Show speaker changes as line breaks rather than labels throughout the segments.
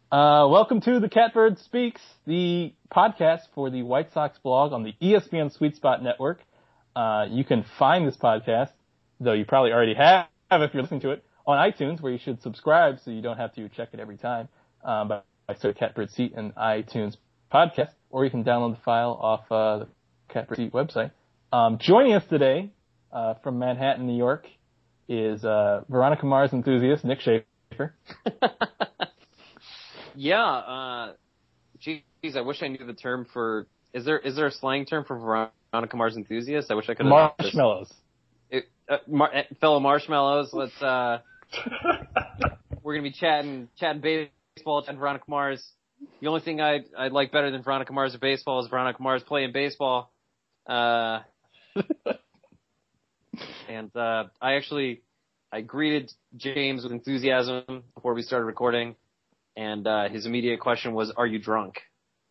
Welcome to the Catbird Speaks, the podcast for the White Sox blog on the ESPN Sweet Spot Network. You can find this podcast, though you probably already have if you're listening to it, on iTunes, where you should subscribe so you don't have to check it every time. By search Catbird Seat and iTunes podcast, or you can download the file off the Catbird Seat website. Joining us today from Manhattan, New York, is Veronica Mars enthusiast Nick Schaefer.
Yeah, geez, I wish I knew the term for. Is there a slang term for Veronica Mars enthusiast? I wish I could.
Marshmallows.
Fellow marshmallows. Let's. We're gonna be chatting baseball, chatting Veronica Mars. The only thing I'd like better than Veronica Mars or baseball is Veronica Mars playing baseball. And I greeted James with enthusiasm before we started recording. And his immediate question was, "Are you drunk?"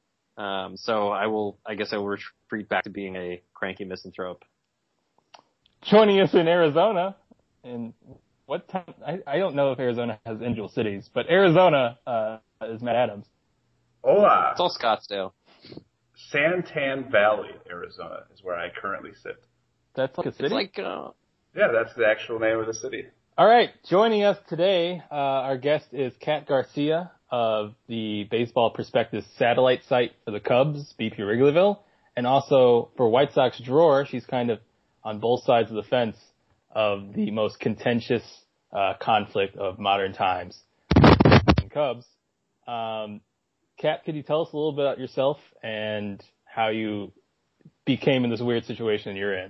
So I guess I will retreat back to being a cranky misanthrope.
Joining us in Arizona, and what time? I don't know if Arizona has individual cities, but Arizona is Matt Adams.
Hola.
It's all Scottsdale.
Santan Valley, Arizona, is where I currently sit.
That's like a city?
It's like,
yeah, that's the actual name of the city.
All right, joining us today, our guest is Kat Garcia of the Baseball Prospectus satellite site for the Cubs, BP Wrigleyville, and also for White Sox Drawer. She's kind of on both sides of the fence of the most contentious conflict of modern times. Cubs. Kat, could you tell us a little bit about yourself and how you became in this weird situation you're in?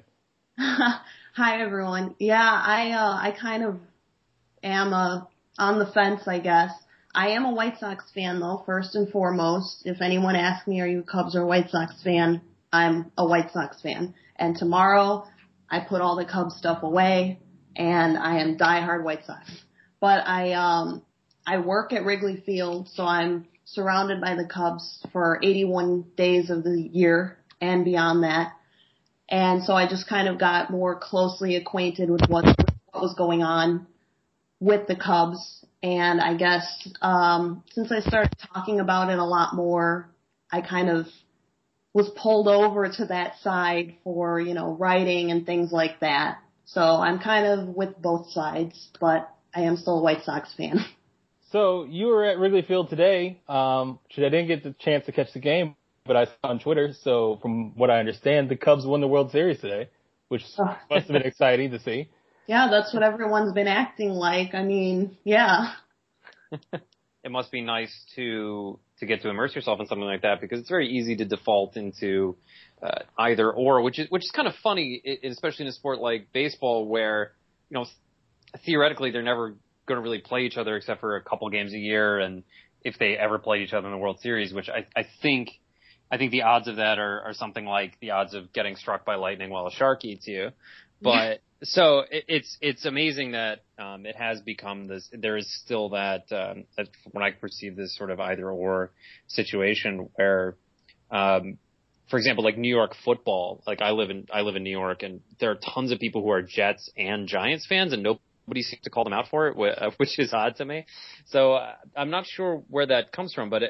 Hi, everyone. Yeah, I kind of am on the fence, I guess. I am a White Sox fan, though, first and foremost. If anyone asks me, are you a Cubs or White Sox fan, I'm a White Sox fan. And tomorrow, I put all the Cubs stuff away, and I am diehard White Sox. But I work at Wrigley Field, so I'm surrounded by the Cubs for 81 days of the year and beyond that. And so I just kind of got more closely acquainted with what was going on with the Cubs. And I guess since I started talking about it a lot more, I kind of was pulled over to that side for, writing and things like that. So I'm kind of with both sides, but I am still a White Sox fan.
So you were at Wrigley Field today. I didn't get the chance to catch the game, but I saw on Twitter. So from what I understand, the Cubs won the World Series today, which must have been exciting to see.
Yeah, that's what everyone's been acting like. I mean, yeah.
It must be nice to get to immerse yourself in something like that, because it's very easy to default into either or, which is kind of funny, especially in a sport like baseball, where theoretically they're never going to really play each other except for a couple games a year, and if they ever played each other in the World Series, which I think the odds of that are something like the odds of getting struck by lightning while a shark eats you. But so it's amazing that it has become this. There is still that when I perceive this sort of either or situation where, for example, like New York football. Like I live in New York, and there are tons of people who are Jets and Giants fans, and nobody seems to call them out for it, which is odd to me. So I'm not sure where that comes from, but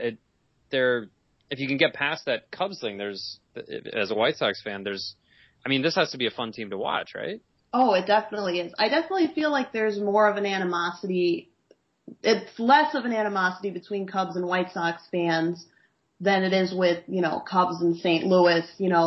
if you can get past that Cubs thing, as a White Sox fan, this has to be a fun team to watch, right?
Oh, it definitely is. I definitely feel like there's more of an animosity. It's less of an animosity between Cubs and White Sox fans than it is with, Cubs and St. Louis.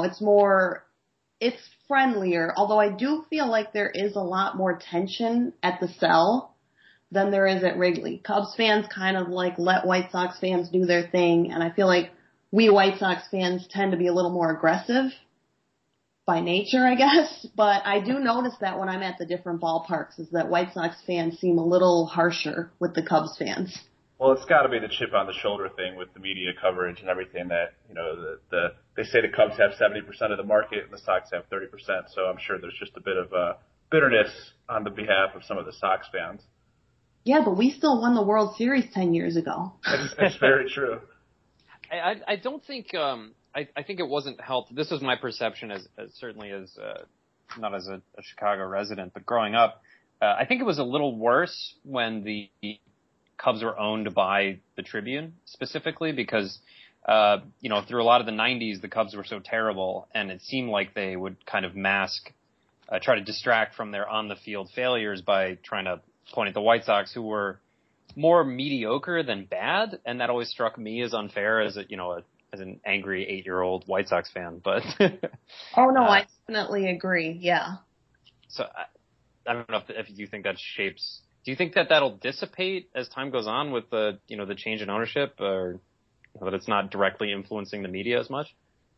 It's friendlier, although I do feel like there is a lot more tension at the Cell than there is at Wrigley. Cubs fans kind of let White Sox fans do their thing, and I feel like we White Sox fans tend to be a little more aggressive by nature, I guess. But I do notice that when I'm at the different ballparks is that White Sox fans seem a little harsher with the Cubs fans.
Well, it's got to be the chip on the shoulder thing with the media coverage and everything that, they say the Cubs have 70% of the market and the Sox have 30%. So I'm sure there's just a bit of bitterness on the behalf of some of the Sox fans.
Yeah, but we still won the World Series 10 years ago.
That's very true.
I don't think I think it wasn't helped. This was my perception as certainly as not as a Chicago resident, but growing up, I think it was a little worse when the Cubs were owned by the Tribune specifically because, through a lot of the 90s, the Cubs were so terrible, and it seemed like they would kind of try to distract from their on-the-field failures by trying to point at the White Sox, who were more mediocre than bad, and that always struck me as unfair as an angry 8-year-old White Sox fan. But
oh no, I definitely agree. Yeah.
So I don't know if you think that shapes. Do you think that that'll dissipate as time goes on with the change in ownership, or that it's not directly influencing the media as much?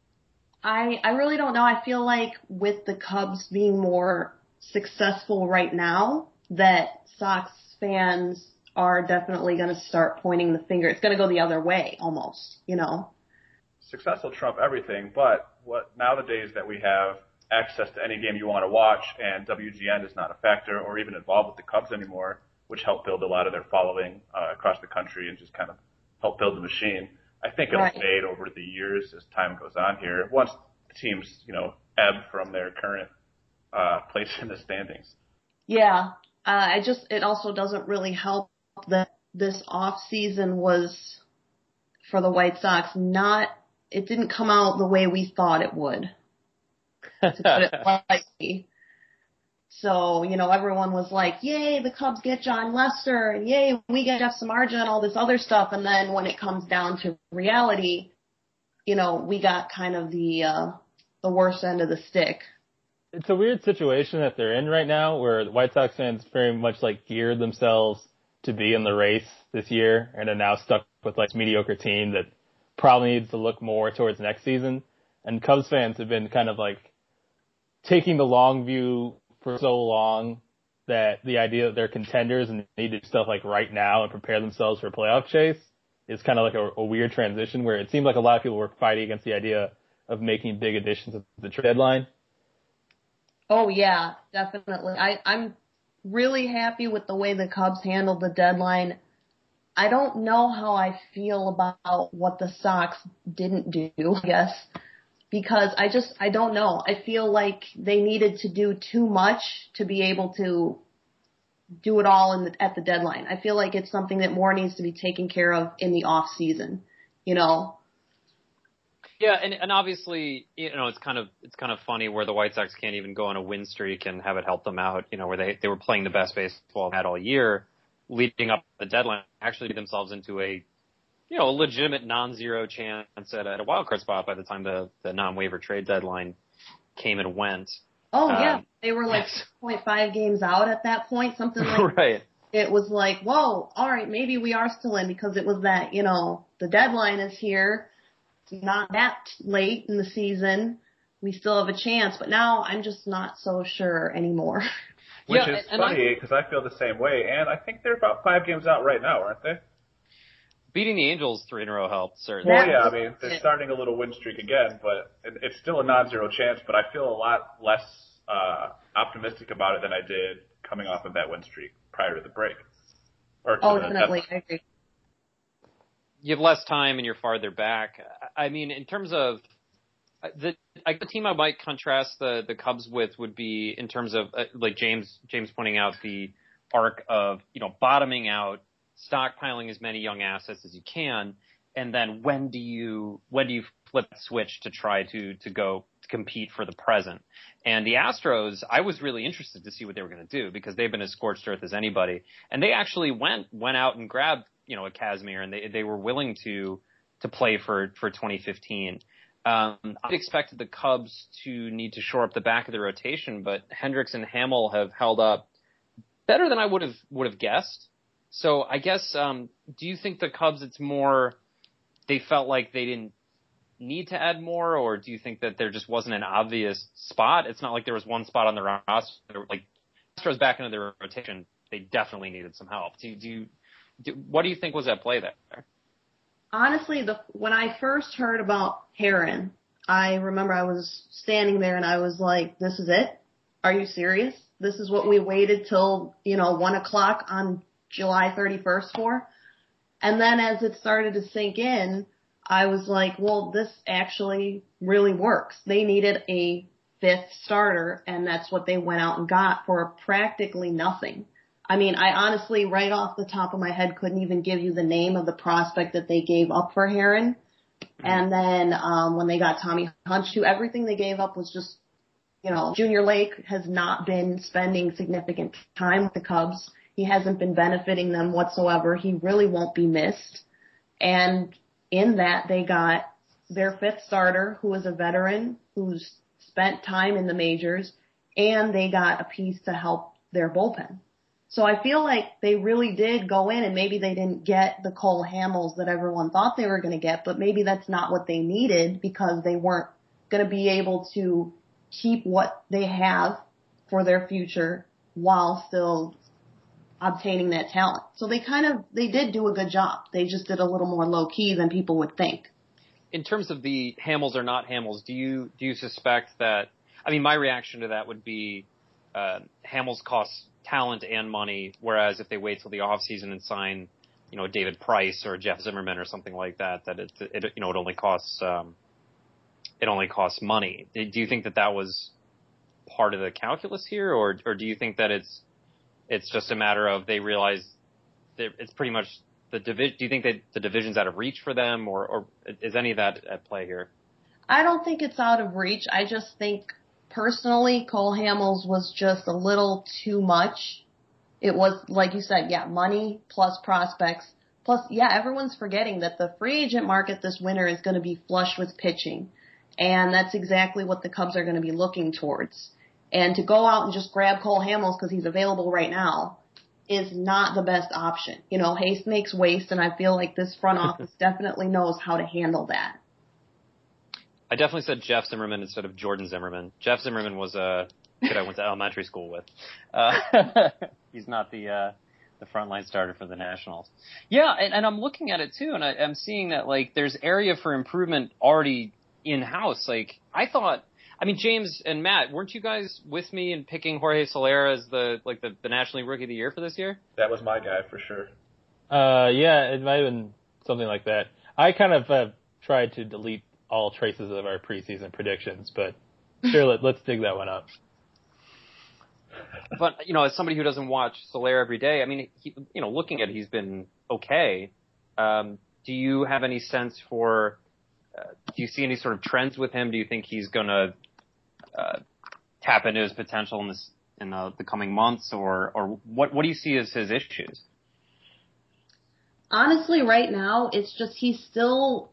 I really don't know. I feel like with the Cubs being more successful right now, that Sox fans are definitely going to start pointing the finger. It's going to go the other way almost,
Success will trump everything, but nowadays that we have access to any game you want to watch, and WGN is not a factor or even involved with the Cubs anymore, which helped build a lot of their following across the country and just kind of help build the machine. I think it'll fade over the years as time goes on here. Once the teams, ebb from their current place in the standings.
Yeah, it also doesn't really help that this off season was for the White Sox it didn't come out the way we thought it would. To put it lightly. So, everyone was like, yay, the Cubs get John Lester, and yay, we get Jeff Samardzija and all this other stuff. And then when it comes down to reality, we got kind of the worst end of the stick.
It's a weird situation that they're in right now where the White Sox fans very much geared themselves to be in the race this year and are now stuck with this mediocre team that probably needs to look more towards next season. And Cubs fans have been kind of taking the long view for so long that the idea that they're contenders and need to do stuff right now and prepare themselves for a playoff chase is kind of a weird transition where it seemed like a lot of people were fighting against the idea of making big additions at the trade deadline.
Oh yeah, definitely. I'm really happy with the way the Cubs handled the deadline. I don't know how I feel about what the Sox didn't do, I guess. Because I don't know. I feel like they needed to do too much to be able to do it all at the deadline. I feel like it's something that more needs to be taken care of in the off season, Yeah,
and obviously, it's kind of funny where the White Sox can't even go on a win streak and have it help them out, where they were playing the best baseball they had all year, leading up to the deadline, actually get themselves into a legitimate non-zero chance at a wild card spot by the time the non-waiver trade deadline came and went.
Oh yeah, they were 0.5 games out at that point, something like
right.
It was whoa, all right, maybe we are still in because it was that, the deadline is here. It's not that late in the season. We still have a chance, but now I'm just not so sure anymore.
Which is funny because I feel the same way, and I think they're about 5 games out right now, aren't they?
Beating the Angels 3 in a row helped, certainly.
Well, yeah, they're starting a little win streak again, but it's still a non-zero chance, but I feel a lot less optimistic about it than I did coming off of that win streak prior to the break.
Definitely, I agree.
You have less time and you're farther back. In terms of the team I might contrast the Cubs with would be in terms of James pointing out the arc of bottoming out, stockpiling as many young assets as you can, and then when do you flip the switch to try to go to compete for the present? And the Astros, I was really interested to see what they were going to do because they've been as scorched earth as anybody, and they actually went out and grabbed a Kazmir, and they were willing to play for 2015. I expected the Cubs to need to shore up the back of the rotation, but Hendricks and Hamill have held up better than I would have guessed. So I guess, do you think the Cubs, it's more they felt like they didn't need to add more, or do you think that there just wasn't an obvious spot? It's not like there was one spot on the roster. Astros back into their rotation, they definitely needed some help. What do you think was at play there?
Honestly, when I first heard about Heron, I remember I was standing there and I was like, this is it? Are you serious? This is what we waited till, 1:00 on July 31st for? And then as it started to sink in, I was like, well, this actually really works. They needed a 5th starter, and that's what they went out and got for practically nothing. I mean, I honestly, right off the top of my head, couldn't even give you the name of the prospect that they gave up for Herron. And then when they got Tommy Hunch, too, everything they gave up was just, Junior Lake has not been spending significant time with the Cubs. He hasn't been benefiting them whatsoever. He really won't be missed. And in that, they got their fifth starter, who is a veteran, who's spent time in the majors, and they got a piece to help their bullpen. So I feel like they really did go in, and maybe they didn't get the Cole Hamels that everyone thought they were going to get, but maybe that's not what they needed because they weren't going to be able to keep what they have for their future while still obtaining that talent. So they did do a good job. They just did a little more low key than people would think.
In terms of the Hamels or not Hamels, do you suspect that? I mean, my reaction to that would be Hamels costs talent and money, whereas if they wait till the off season and sign, David Price or Jeff Zimmerman or something like that, it only costs money. Do you think that was part of the calculus here, or do you think that it's just a matter of they realize that it's pretty much the division? Do you think that the division's out of reach for them, or is any of that at play here?
I don't think it's out of reach. I just think personally, Cole Hamels was just a little too much. It was, like you said, money plus prospects. Plus, everyone's forgetting that the free agent market this winter is going to be flush with pitching. And that's exactly what the Cubs are going to be looking towards. And to go out and just grab Cole Hamels because he's available right now is not the best option. Haste makes waste, and I feel like this front office definitely knows how to handle that.
I definitely said Jeff Zimmerman instead of Jordan Zimmerman. Jeff Zimmerman was a kid I went to elementary school with. He's not the frontline starter for the Nationals. Yeah, and I'm looking at it too, and I'm seeing that there's area for improvement already in-house. James and Matt, weren't you guys with me in picking Jorge Soler as the National League Rookie of the Year for this year?
That was my guy for sure.
Yeah, it might have been something like that. I kind of tried to delete all traces of our preseason predictions, but sure, let's dig that one up.
But, as somebody who doesn't watch Soler every day, I mean, looking at it, he's been okay. Do you have any sense for, do you see any sort of trends with him? Do you think he's going to tap into his potential in the coming months, or what do you see as his issues?
Honestly, right now, it's just he's still,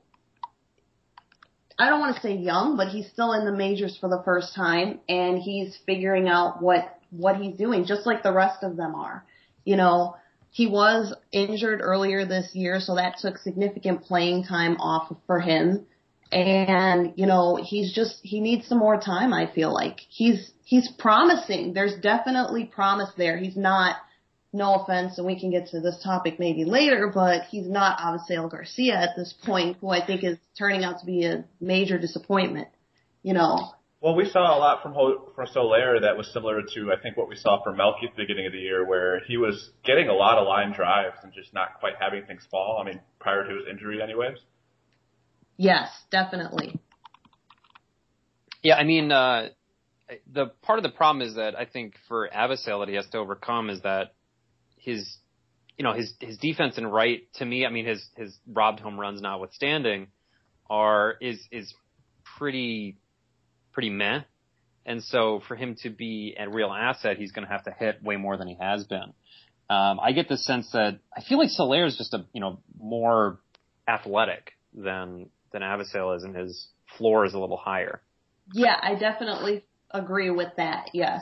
I don't want to say young, but he's still in the majors for the first time, and he's figuring out what he's doing, just like the rest of them are. He was injured earlier this year, so that took significant playing time off for him. And, he needs some more time, I feel like. He's promising. There's definitely promise there. He's not, no offense, and we can get to this topic maybe later, but he's not Avisail Garcia at this point, who I think is turning out to be a major disappointment,
Well, we saw a lot from Soler that was similar to, I think, what we saw from Melky at the beginning of the year, where he was getting a lot of line drives and just not quite having things fall. I mean, prior to his injury anyways.
Yes, definitely.
Yeah, I mean, the part of the problem is that I think for Avisail that he has to overcome is that his defense and right, to me, I mean, his robbed home runs notwithstanding, is pretty meh. And so for him to be a real asset, he's going to have to hit way more than he has been. I get the sense that I feel like Soler is just more athletic than Avisail is, and his floor is a little higher.
Yeah, I definitely agree with that. Yes.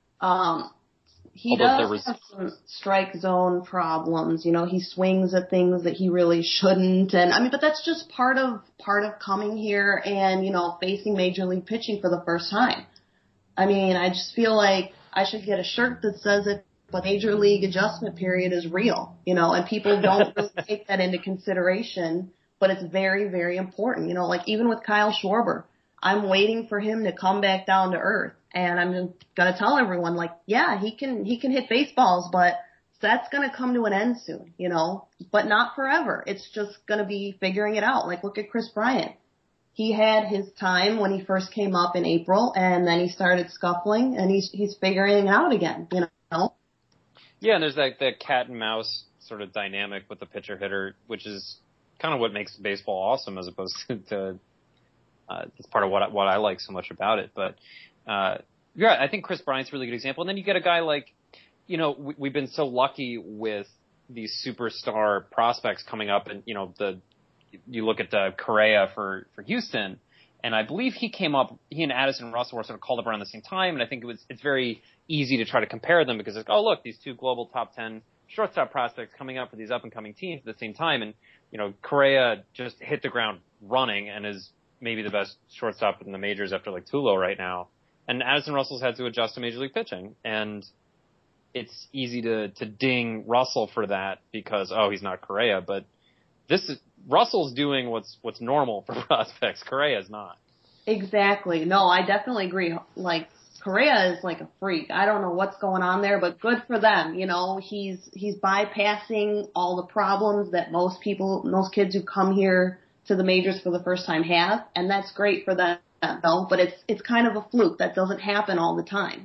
He does have some strike zone problems. He swings at things that he really shouldn't. And I mean, but that's just part of coming here and, facing major league pitching for the first time. I mean, I just feel like I should get a shirt that says it, but major league adjustment period is real, and people don't really take that into consideration, but it's very, very important. Even with Kyle Schwarber, I'm waiting for him to come back down to earth. And I'm going to tell everyone, he can hit baseballs, but that's going to come to an end soon, but not forever. It's just going to be figuring it out. Look at Chris Bryant. He had his time when he first came up in April, and then he started scuffling, and he's figuring it out again,
Yeah, and there's that cat and mouse sort of dynamic with the pitcher hitter, which is kind of what makes baseball awesome, as opposed to it's part of what I like so much about it. But yeah, I think Chris Bryant's a really good example. And then you get a guy like, we've been so lucky with these superstar prospects coming up, and you look at Correa for Houston, and I believe he and Addison Russell were sort of called up around the same time, and I think it's very easy to try to compare them because it's, oh look, these two global top 10 shortstop prospects coming up for these up and coming teams at the same time, and Correa just hit the ground running and is maybe the best shortstop in the majors after like Tulo right now, and Addison Russell's had to adjust to major league pitching, and it's easy to ding Russell for that because, oh, he's not Correa, but Russell's doing what's normal for prospects. Correa's not. Exactly.
No, I definitely agree. Like, Correa is like a freak. I don't know what's going on there, but good for them. He's bypassing all the problems that most kids who come here to the majors for the first time have, and that's great for them. But it's kind of a fluke. That doesn't happen all the time.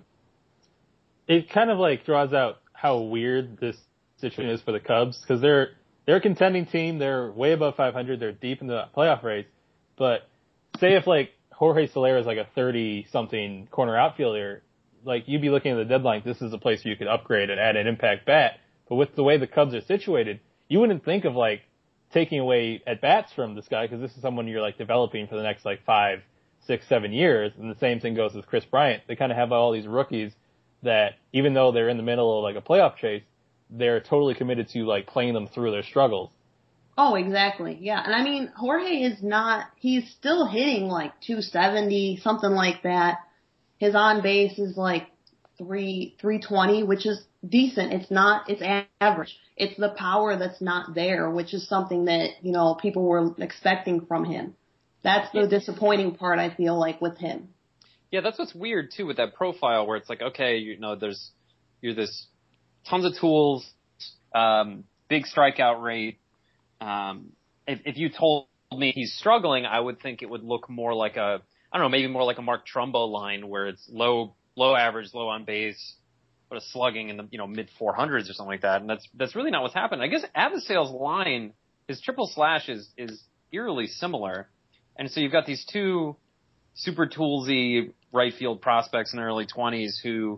It kind of like draws out how weird this situation is for the Cubs, because they're a contending team. They're way above 500. They're deep in the playoff race. But say if like Jorge Soler is like a 30-something corner outfielder, like you'd be looking at the deadline, this is a place where you could upgrade and add an impact bat. But with the way the Cubs are situated, you wouldn't think of like taking away at bats from this guy, because this is someone you're like developing for the next like 5, 6, 7 years. And the same thing goes with Chris Bryant. They kind of have all these rookies that even though they're in the middle of like a playoff chase, they're totally committed to like playing them through their struggles.
Oh, exactly. Yeah. And I mean, Jorge he's still hitting like 270, something like that. His on base is like 320, which is decent. It's average. It's the power that's not there, which is something that, people were expecting from him. That's the disappointing part, I feel like, with him.
Yeah, that's what's weird too with that profile, where it's like, okay, you're this tons of tools, big strikeout rate. If you told me he's struggling, I would think it would look more like maybe more like a Mark Trumbo line, where it's low average, low on base, but a slugging in the mid 400s or something like that. And that's really not what's happened. I guess Avisail's line, his triple slash is eerily similar, and so you've got these two super toolsy right field prospects in their early 20s who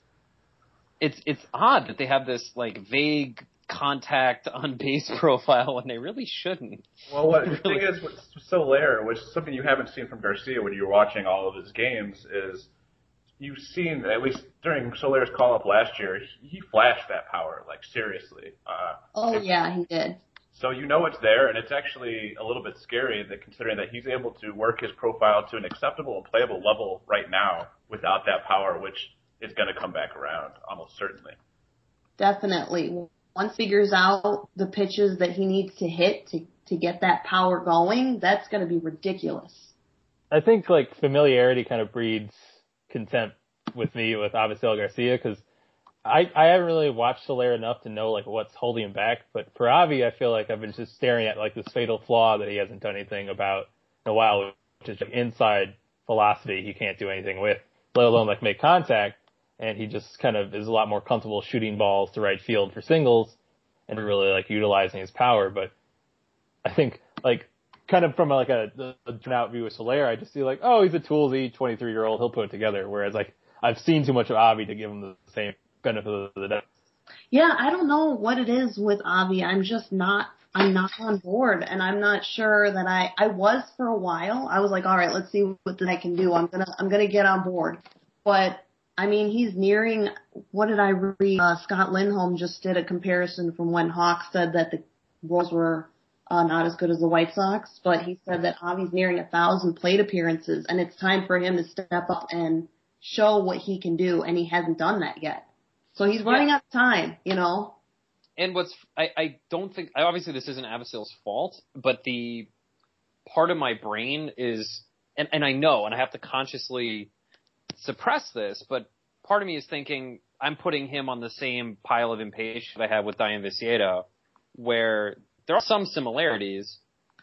it's odd that they have this like vague contact on base profile when they really shouldn't.
Well, the thing is with Soler, which is something you haven't seen from Garcia when you're watching all of his games, is you've seen, at least during Soler's call-up last year, he flashed that power, like seriously.
Yeah, he did.
So it's there, and it's actually a little bit scary that considering that he's able to work his profile to an acceptable and playable level right now without that power, which is going to come back around almost certainly.
Definitely. Once he figures out the pitches that he needs to hit to get that power going, that's going to be ridiculous.
I think like familiarity kind of breeds contempt with me with Avisail Garcia, because I haven't really watched Soler enough to know like what's holding him back. But for Avi, I feel like I've been just staring at like this fatal flaw that he hasn't done anything about in a while, which is like inside velocity he can't do anything with, let alone like make contact. And he just kind of is a lot more comfortable shooting balls to right field for singles and really like utilizing his power. But I think like kind of from like a out view of Soler, I just see like, oh, he's a toolsy 23-year-old. He'll put it together. Whereas like I've seen too much of Avi to give him the same benefit of the doubt.
Yeah, I don't know what it is with Avi. I'm not on board, and I'm not sure that I was for a while. I was like, all right, let's see what I can do. I'm gonna get on board. But I mean, he's nearing, what did I read? Scott Lindholm just did a comparison from when Hawks said that the Royals were not as good as the White Sox, but he said that Avi's nearing 1,000 plate appearances, and it's time for him to step up and show what he can do, and he hasn't done that yet. So he's running out of time,
And I don't think, obviously this isn't Avisail's fault, but the part of my brain is, and I know, and I have to consciously suppress this, but part of me is thinking I'm putting him on the same pile of impatience I had with Dayan Viciedo, where there are some similarities.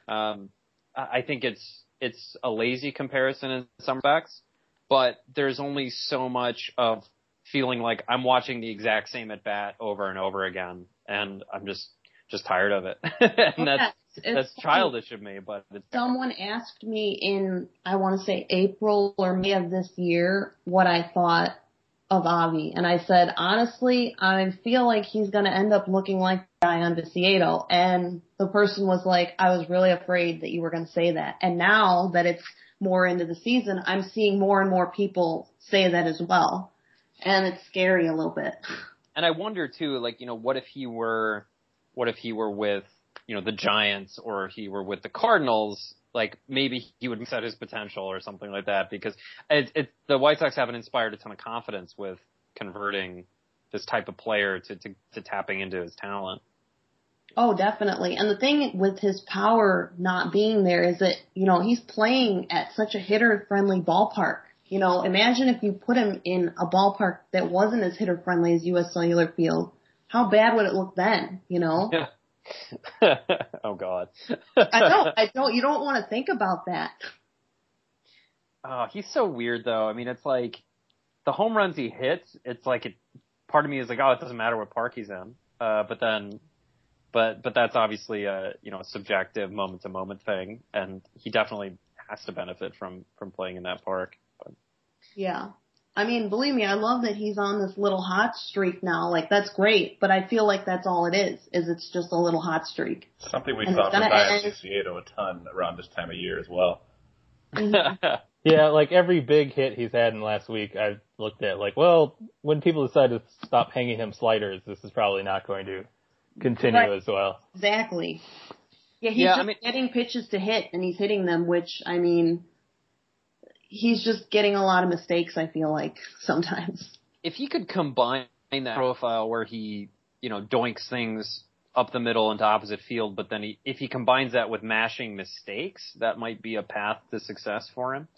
I think it's a lazy comparison in some respects, but there's only so much of feeling like I'm watching the exact same at bat over and over again, and I'm just tired of it. And that's childish of me, but
someone asked me in, I want to say April or May of this year, what I thought of Avi, and I said, honestly, I feel like he's going to end up looking like Dayan Viciedo, and the person was like, I was really afraid that you were going to say that, and now that it's more into the season, I'm seeing more and more people say that as well, and it's scary a little bit.
And I wonder too, like, what if he were with, the Giants, or he were with the Cardinals, like maybe he would set his potential or something like that, because the White Sox haven't inspired a ton of confidence with converting this type of player to tapping into his talent.
Oh, definitely. And the thing with his power not being there is that, he's playing at such a hitter-friendly ballpark. Imagine if you put him in a ballpark that wasn't as hitter-friendly as U.S. Cellular Field. How bad would it look then,
Yeah. Oh, God.
I don't. You don't want to think about that.
Oh, he's so weird, though. I mean, it's like the home runs he hits, it's like part of me is like, oh, it doesn't matter what park he's in. But that's obviously a subjective moment-to-moment thing, and he definitely has to benefit from playing in that park. But.
Yeah. I mean, believe me, I love that he's on this little hot streak now. Like, that's great, but I feel like that's all it is it's just a little hot streak.
Something we saw from Dayan Viciedo a ton around this time of year as well.
Yeah, like every big hit he's had in the last week, I've looked at like, well, when people decide to stop hanging him sliders, this is probably not going to continue as well.
Exactly. Yeah, he's getting pitches to hit, and he's hitting them, which, I mean, he's just getting a lot of mistakes, I feel like, sometimes.
If he could combine that profile where he, doinks things up the middle into opposite field, but then if he combines that with mashing mistakes, that might be a path to success for him.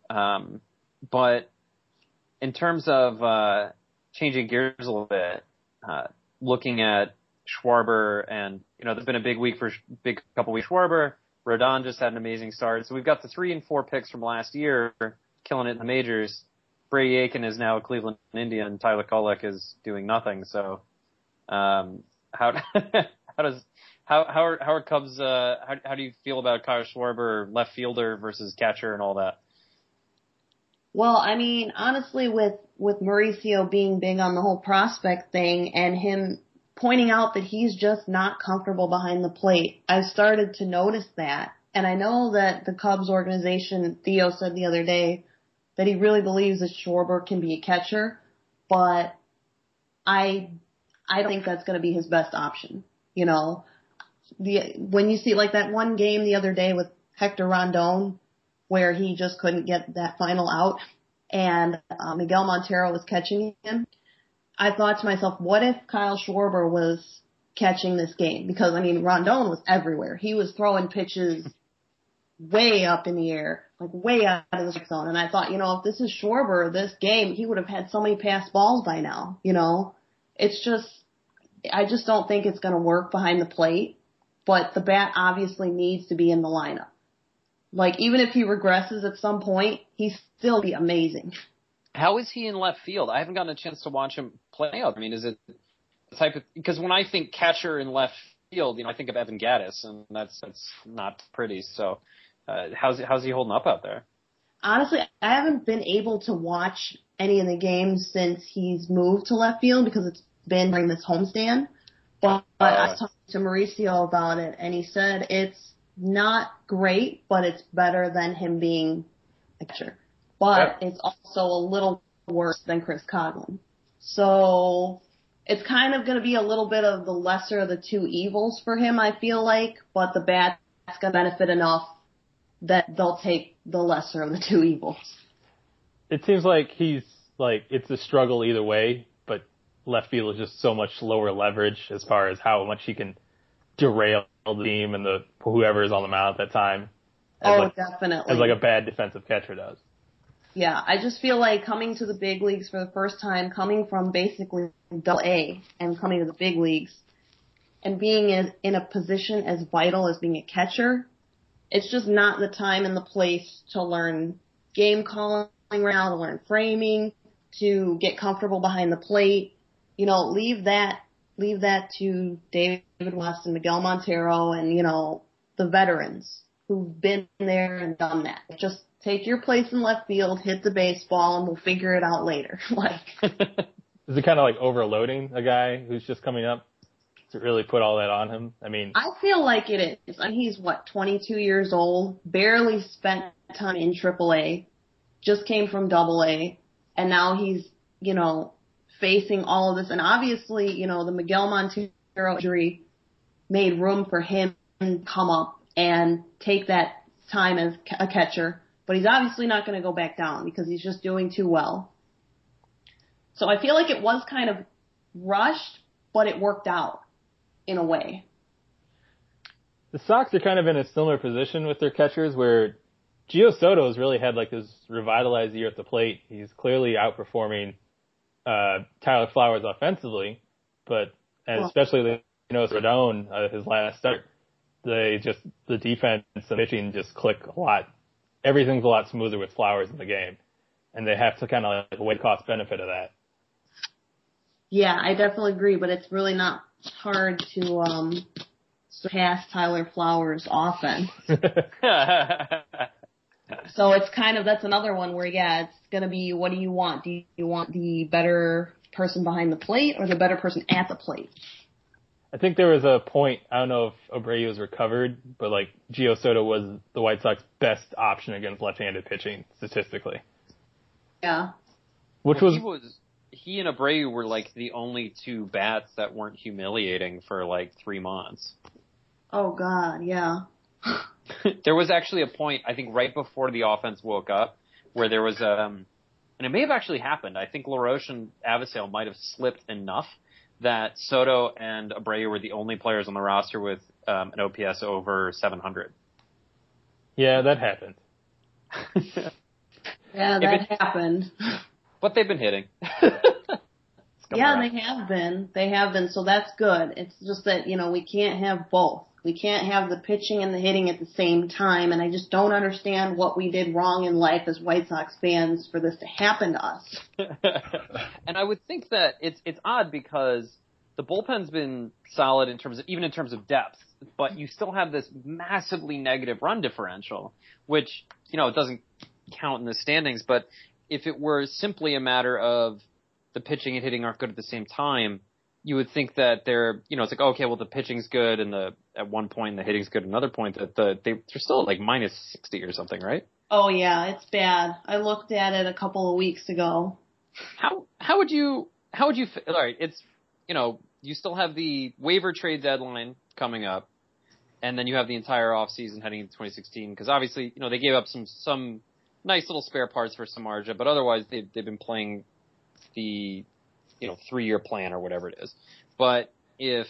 But in terms of changing gears a little bit, looking at Schwarber, and there's been a big couple weeks. Schwarber, Rodon just had an amazing start. So we've got the 3 and 4 picks from last year, killing it in the majors. Brady Aiken is now a Cleveland Indian, and Tyler Kolek is doing nothing. So, how are Cubs? How do you feel about Kyle Schwarber, left fielder versus catcher, and all that?
Well, I mean, honestly, with Mauricio being big on the whole prospect thing and him pointing out that he's just not comfortable behind the plate, I've started to notice that. And I know that the Cubs organization, Theo said the other day, that he really believes that Schwarber can be a catcher, but I don't think that's going to be his best option. When you see like that one game the other day with Hector Rondon, where he just couldn't get that final out, and Miguel Montero was catching him, I thought to myself, what if Kyle Schwarber was catching this game? Because, I mean, Rondon was everywhere. He was throwing pitches way up in the air, like way out of the strike zone. And I thought, if this is Schwarber, this game, he would have had so many passed balls by now, It's just, I just don't think it's going to work behind the plate. But the bat obviously needs to be in the lineup. Like, even if he regresses at some point, he'd still be amazing.
How is he in left field? I haven't gotten a chance to watch him play out. I mean, is it the type of, because when I think catcher in left field, I think of Evan Gattis, and that's not pretty. So, how's he holding up out there?
Honestly, I haven't been able to watch any of the games since he's moved to left field because it's been during this homestand. But I talked to Mauricio about it, and he said it's not great, but it's better than him being a catcher. But it's also a little worse than Chris Coghlan. So it's kind of going to be a little bit of the lesser of the two evils for him, I feel like. But the bat's going to benefit enough that they'll take the lesser of the two evils.
It seems like it's a struggle either way, but left field is just so much lower leverage as far as how much he can derail the team and whoever is on the mound at that time.
Definitely.
As like a bad defensive catcher does.
Yeah, I just feel like coming to the big leagues for the first time, coming from basically AA and coming to the big leagues and being in a position as vital as being a catcher, it's just not the time and the place to learn game calling right now, to learn framing, to get comfortable behind the plate. You know, leave that to David West and Miguel Montero and, you know, the veterans who've been there and done that. Just take your place in left field, hit the baseball, and we'll figure it out later. Like,
is it kind of like overloading a guy who's just coming up to really put all that on him? I mean,
I feel like it is. I mean, he's 22 years old, barely spent time in AAA, just came from AA, and now he's, you know, facing all of this. And obviously, you know, the Miguel Montero injury made room for him to come up and take that time as a catcher. But he's obviously not going to go back down because he's just doing too well. So I feel like it was kind of rushed, but it worked out in a way.
The Sox are kind of in a similar position with their catchers where Gio Soto has really had like this revitalized year at the plate. He's clearly outperforming Tyler Flowers offensively, especially Rodon, his last start, the defense and pitching just click a lot. Everything's a lot smoother with Flowers in the game, and they have to kind of like weigh cost benefit of that.
Yeah, I definitely agree, but it's really not hard to surpass Tyler Flowers' offense. So it's that's another one where, yeah, it's going to be, what do you want? Do you want the better person behind the plate or the better person at the plate?
I think there was a point, I don't know if Abreu was recovered, but like Gio Soto was the White Sox best option against left-handed pitching statistically.
Yeah.
He and Abreu were like the only two bats that weren't humiliating for like 3 months.
Oh God, yeah.
There was actually a point, I think right before the offense woke up, where there was and it may have actually happened. I think LaRoche and Avasale might have slipped enough that Soto and Abreu were the only players on the roster with an OPS over 700.
Yeah, that happened.
Yeah, that happened.
But they've been hitting.
Yeah, they have been. So that's good. It's just that, you know, we can't have both. We can't have the pitching and the hitting at the same time, and I just don't understand what we did wrong in life as White Sox fans for this to happen to us.
And I would think that it's odd because the bullpen's been solid in terms of depth, but you still have this massively negative run differential, which, you know, it doesn't count in the standings, but if it were simply a matter of the pitching and hitting aren't good at the same time, you would think that it's like, okay, well, the pitching's good and at one point the hitting's good at another point, that they're still at like minus 60 or something, right?
Oh yeah, it's bad. I looked at it a couple of weeks ago.
How would you all right, it's, you know, you still have the waiver trade deadline coming up, and then you have the entire off season heading into 2016, because obviously, you know, they gave up some nice little spare parts for Samardzija, but otherwise they've been playing the, you know, 3-year plan or whatever it is. But if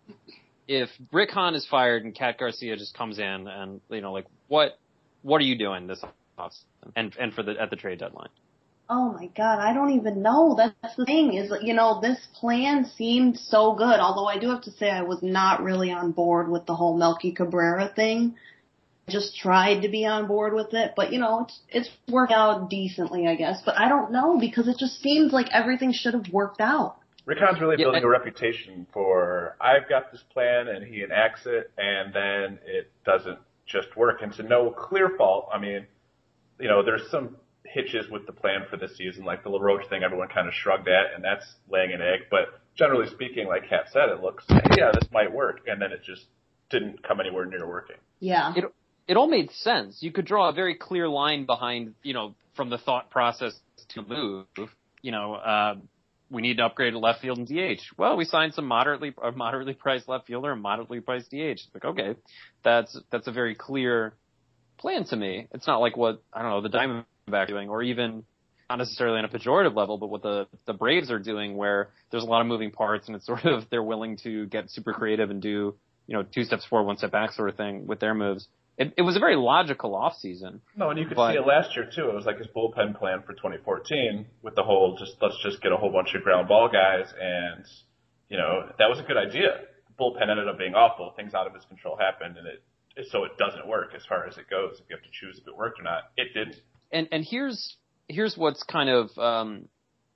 Rick Hahn is fired and Cat Garcia just comes in and, you know, like what are you doing this offseason and at the trade deadline?
Oh my God, I don't even know. That's the thing is, you know, this plan seemed so good, although I do have to say I was not really on board with the whole Melky Cabrera thing. Just tried to be on board with it, but you know, it's worked out decently, I guess. But I don't know, because it just seems like everything should have worked out.
Rick Hahn's really building a reputation for, I've got this plan, and he enacts it, and then it doesn't just work. And to no clear fault, I mean, you know, there's some hitches with the plan for this season, like the LaRoche thing everyone kind of shrugged at, and that's laying an egg. But generally speaking, like Kat said, it looks, yeah, this might work, and then it just didn't come anywhere near working.
Yeah.
It all made sense. You could draw a very clear line behind, you know, from the thought process to move. You know, we need to upgrade left field and DH. Well, we signed some moderately priced left fielder and moderately priced DH. It's like, okay, that's a very clear plan to me. It's not like what, I don't know, the Diamondbacks are doing, or even not necessarily on a pejorative level, but what the Braves are doing, where there's a lot of moving parts and it's sort of, they're willing to get super creative and do, you know, 2 steps forward, 1 step back sort of thing with their moves. It was a very logical offseason.
No, and you could see it last year, too. It was like his bullpen plan for 2014 with the whole let's just get a whole bunch of ground ball guys. And, you know, that was a good idea. The bullpen ended up being awful. Things out of his control happened, and so it doesn't work as far as it goes. If you have to choose if it worked or not, it didn't.
And here's what's kind of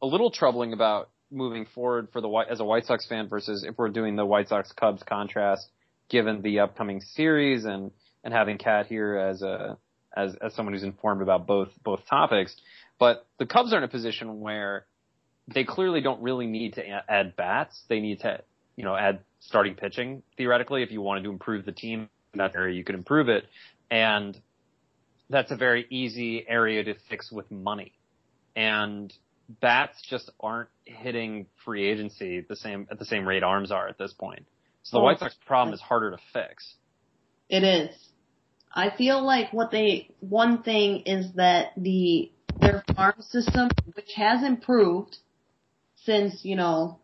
a little troubling about moving forward as a White Sox fan versus if we're doing the White Sox Cubs contrast, given the upcoming series and having Kat here as someone who's informed about both topics. But the Cubs are in a position where they clearly don't really need to add bats. They need to, add starting pitching, theoretically. If you wanted to improve the team in that area, you could improve it. And that's a very easy area to fix with money. And bats just aren't hitting free agency at the same rate arms are at this point. So the White Sox problem is harder to fix.
It is. I feel like one thing is that their farm system, which has improved since, years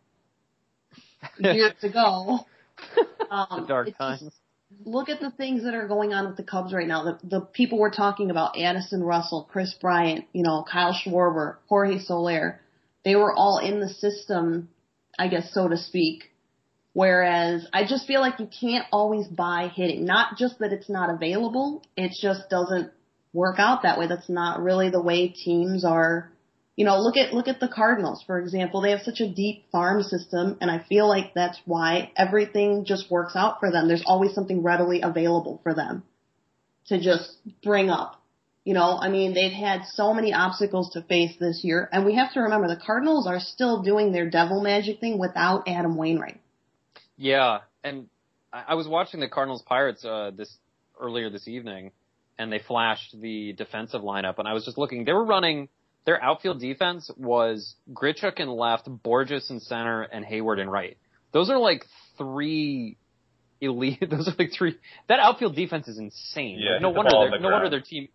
ago.
The dark times.
Look at the things that are going on with the Cubs right now. The people we're talking about, Addison Russell, Chris Bryant, Kyle Schwarber, Jorge Soler, they were all in the system, I guess, so to speak. Whereas I just feel like you can't always buy hitting. Not just that it's not available, it just doesn't work out that way. That's not really the way teams are. Look at the Cardinals, for example. They have such a deep farm system, and I feel like that's why everything just works out for them. There's always something readily available for them to just bring up. They've had so many obstacles to face this year, and we have to remember the Cardinals are still doing their devil magic thing without Adam Wainwright.
Yeah, and I was watching the Cardinals-Pirates earlier this evening, and they flashed the defensive lineup, and I was just looking. They were running – their outfield defense was Grichuk in left, Borges in center, and Hayward in right. Those are like three elite – those are like three – that outfield defense is insane.
Yeah,
no wonder their team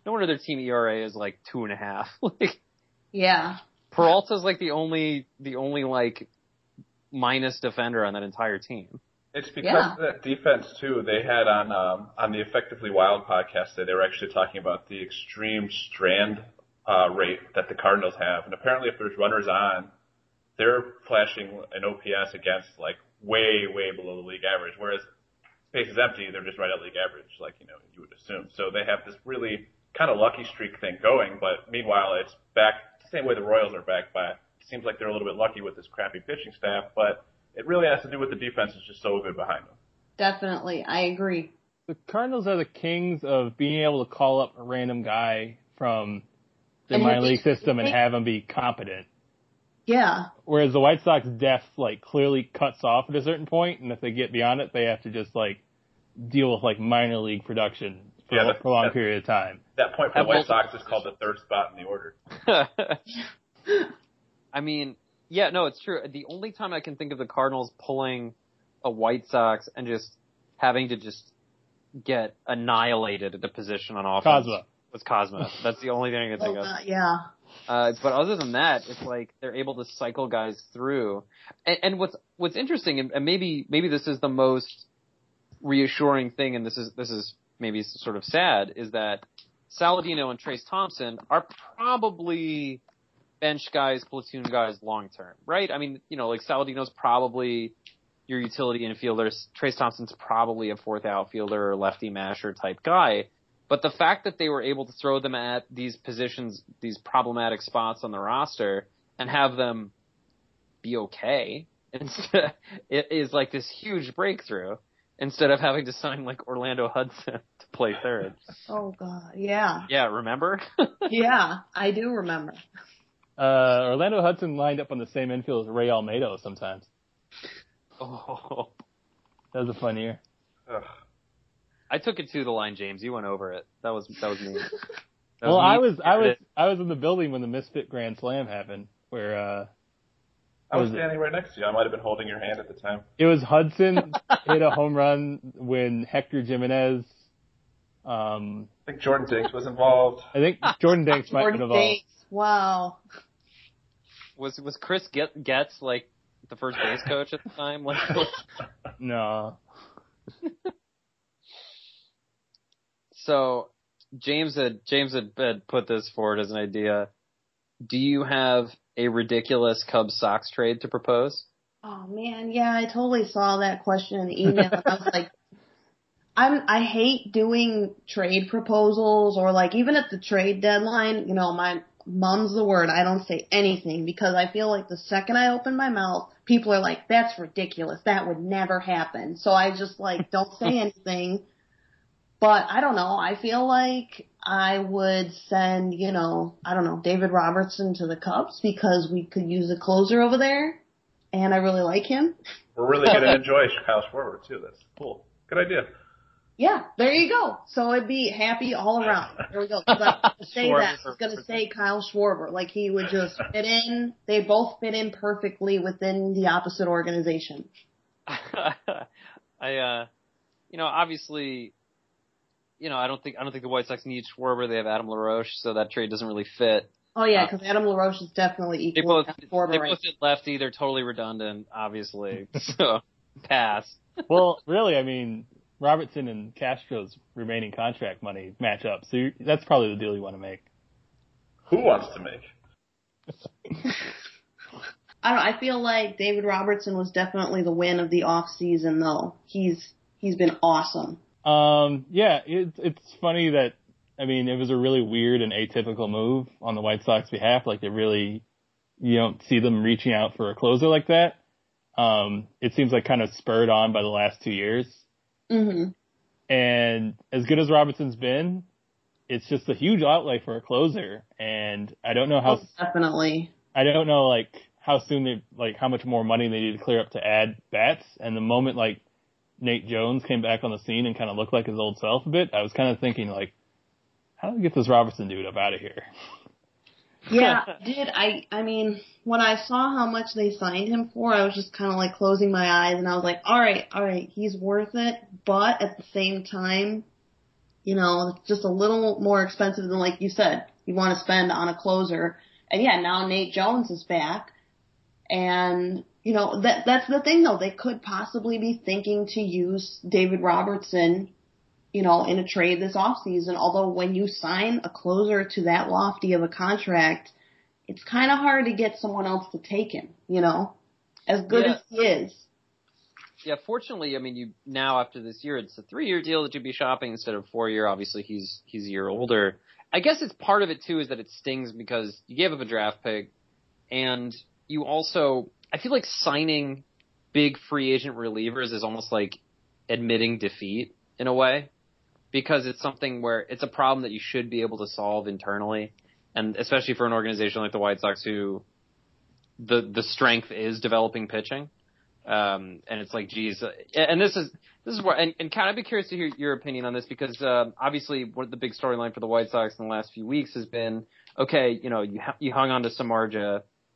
ERA is like 2.5.
Yeah.
Peralta's like the only like – minus defender on that entire team.
It's because of that defense too. They had on the Effectively Wild podcast that they were actually talking about the extreme strand rate that the Cardinals have, and apparently if there's runners on, they're flashing an OPS against like way below the league average. Whereas base is empty, they're just right at league average, like you would assume. So they have this really kind of lucky streak thing going, but meanwhile it's back the same way the Royals are back by. Seems like they're a little bit lucky with this crappy pitching staff, but it really has to do with the defense is just so good behind them.
Definitely. I agree.
The Cardinals are the kings of being able to call up a random guy from the minor league system and have him be competent.
Yeah.
Whereas the White Sox depth clearly cuts off at a certain point, and if they get beyond it, they have to just deal with minor league production for a prolonged period of time.
That point for the White Sox is called the third spot in the order.
I mean, yeah, no, it's true. The only time I can think of the Cardinals pulling a White Sox and just having to just get annihilated at the position on offense was Cosmo. That's the only thing I can think of.
Yeah.
But other than that, it's like they're able to cycle guys through. And what's interesting, and maybe this is the most reassuring thing, and this is maybe sort of sad, is that Saladino and Trace Thompson are probably bench guys, platoon guys long term, right? I mean, Saladino's probably your utility infielder. Trace Thompson's probably a fourth outfielder or lefty masher type guy. But the fact that they were able to throw them at these positions, these problematic spots on the roster, and have them be okay, it is like this huge breakthrough instead of having to sign Orlando Hudson to play third.
Oh, God, yeah.
Yeah, remember?
Yeah, I do remember.
Orlando Hudson lined up on the same infield as Ray Almeida sometimes.
Oh.
That was a fun year.
Ugh.
I took it to the line, James. You went over it. That was me.
Well, I was in the building when the Misfit Grand Slam happened, where
I was standing right next to you. I might have been holding your hand at the time.
It was Hudson hit a home run when Hector Jimenez.
I think Jordan Dinks was involved.
I think Jordan Dinks might have been involved.
Wow.
Was Chris Getz the first base coach at the time?
No.
So James had put this forward as an idea. Do you have a ridiculous Cubs Sox trade to propose?
Oh man, yeah, I totally saw that question in the email. I was like, I hate doing trade proposals or even at the trade deadline, mum's the word. I don't say anything because I feel like the second I open my mouth, people are like, that's ridiculous. That would never happen. So I just like don't say anything. But I don't know. I feel like I would send, David Robertson to the Cubs because we could use a closer over there. And I really like him.
We're really going to enjoy Kyle Schwarber, too. That's cool. Good idea.
Yeah, there you go. So it'd be happy all around. There we go. I was going to say Kyle Schwarber. Like he would just fit in. They both fit in perfectly within the opposite organization.
Obviously, I don't think the White Sox need Schwarber. They have Adam LaRoche, so that trade doesn't really fit.
Oh yeah, because Adam LaRoche is definitely equal to Schwarber.
They both hit lefty. They're totally redundant, obviously. So pass.
Well, really, I mean, Robertson and Castro's remaining contract money match up, so that's probably the deal you want to make.
Who wants to make?
I don't know. I feel like David Robertson was definitely the win of the off season, though. He's been awesome.
Yeah, it's funny that, I mean, it was a really weird and atypical move on the White Sox behalf. Like, you don't see them reaching out for a closer like that. It seems like kind of spurred on by the last 2 years.
Mm-hmm.
And as good as Robertson's been, it's just a huge outlay for a closer. And I don't know
definitely.
I don't know, like, how soon how much more money they need to clear up to add bats. And the moment, like, Nate Jones came back on the scene and kind of looked like his old self a bit, I was kind of thinking, like, how do we get this Robertson dude up out of here?
Yeah, I mean, when I saw how much they signed him for, I was just kind of like closing my eyes and I was like, all right, he's worth it. But at the same time, it's just a little more expensive than, like you said, you want to spend on a closer. And yeah, now Nate Jones is back. And, that's the thing though. They could possibly be thinking to use David Robertson in a trade this offseason, although when you sign a closer to that lofty of a contract, it's kind of hard to get someone else to take him, as good as he is.
Yeah, fortunately, I mean, now after this year, it's a 3-year deal that you'd be shopping instead of 4-year. Obviously, he's a year older. I guess it's part of it, too, is that it stings because you gave up a draft pick, and you also, I feel like signing big free agent relievers is almost like admitting defeat in a way. Because it's something where it's a problem that you should be able to solve internally, and especially for an organization like the White Sox, who the strength is developing pitching, and it's like, geez, and this is where, and Kat, I'd be curious to hear your opinion on this because obviously one of the big storyline for the White Sox in the last few weeks has been, okay, you hung on to Samardzija,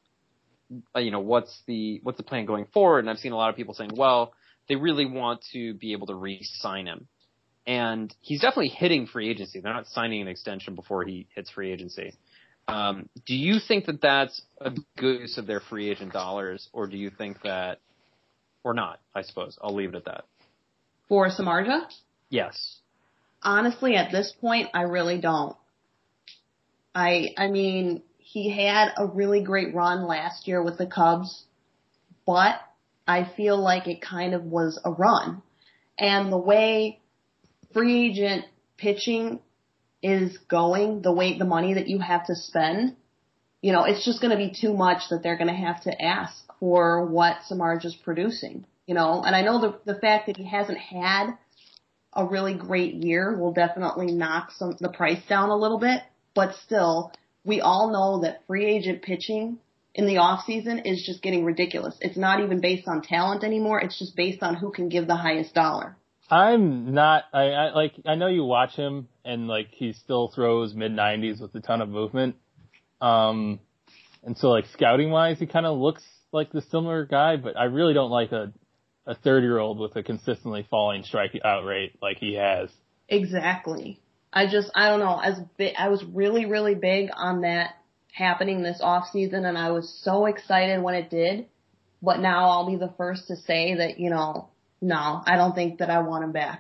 what's the plan going forward? And I've seen a lot of people saying, well, they really want to be able to re-sign him. And he's definitely hitting free agency. They're not signing an extension before he hits free agency. Do you think that that's a good use of their free agent dollars, or do you think that, or not, I suppose? I'll leave it at that.
For Samardzija?
Yes.
Honestly, at this point, I really don't. I mean, he had a really great run last year with the Cubs, but I feel like it kind of was a run. And the way free agent pitching is going, the money that you have to spend, it's just going to be too much that they're going to have to ask for what Samardzija's producing, and I know the fact that he hasn't had a really great year will definitely knock the price down a little bit, but still, we all know that free agent pitching in the off season is just getting ridiculous. It's not even based on talent anymore. It's just based on who can give the highest dollar.
I'm not, I know you watch him and like he still throws mid-90s with a ton of movement. And so like scouting wise, he kind of looks like the similar guy, but I really don't like a 30-year-old with a consistently falling strikeout rate like he has.
Exactly. I don't know. I was really, really big on that happening this off season and I was so excited when it did, but now I'll be the first to say that, no, I don't think that I want him back.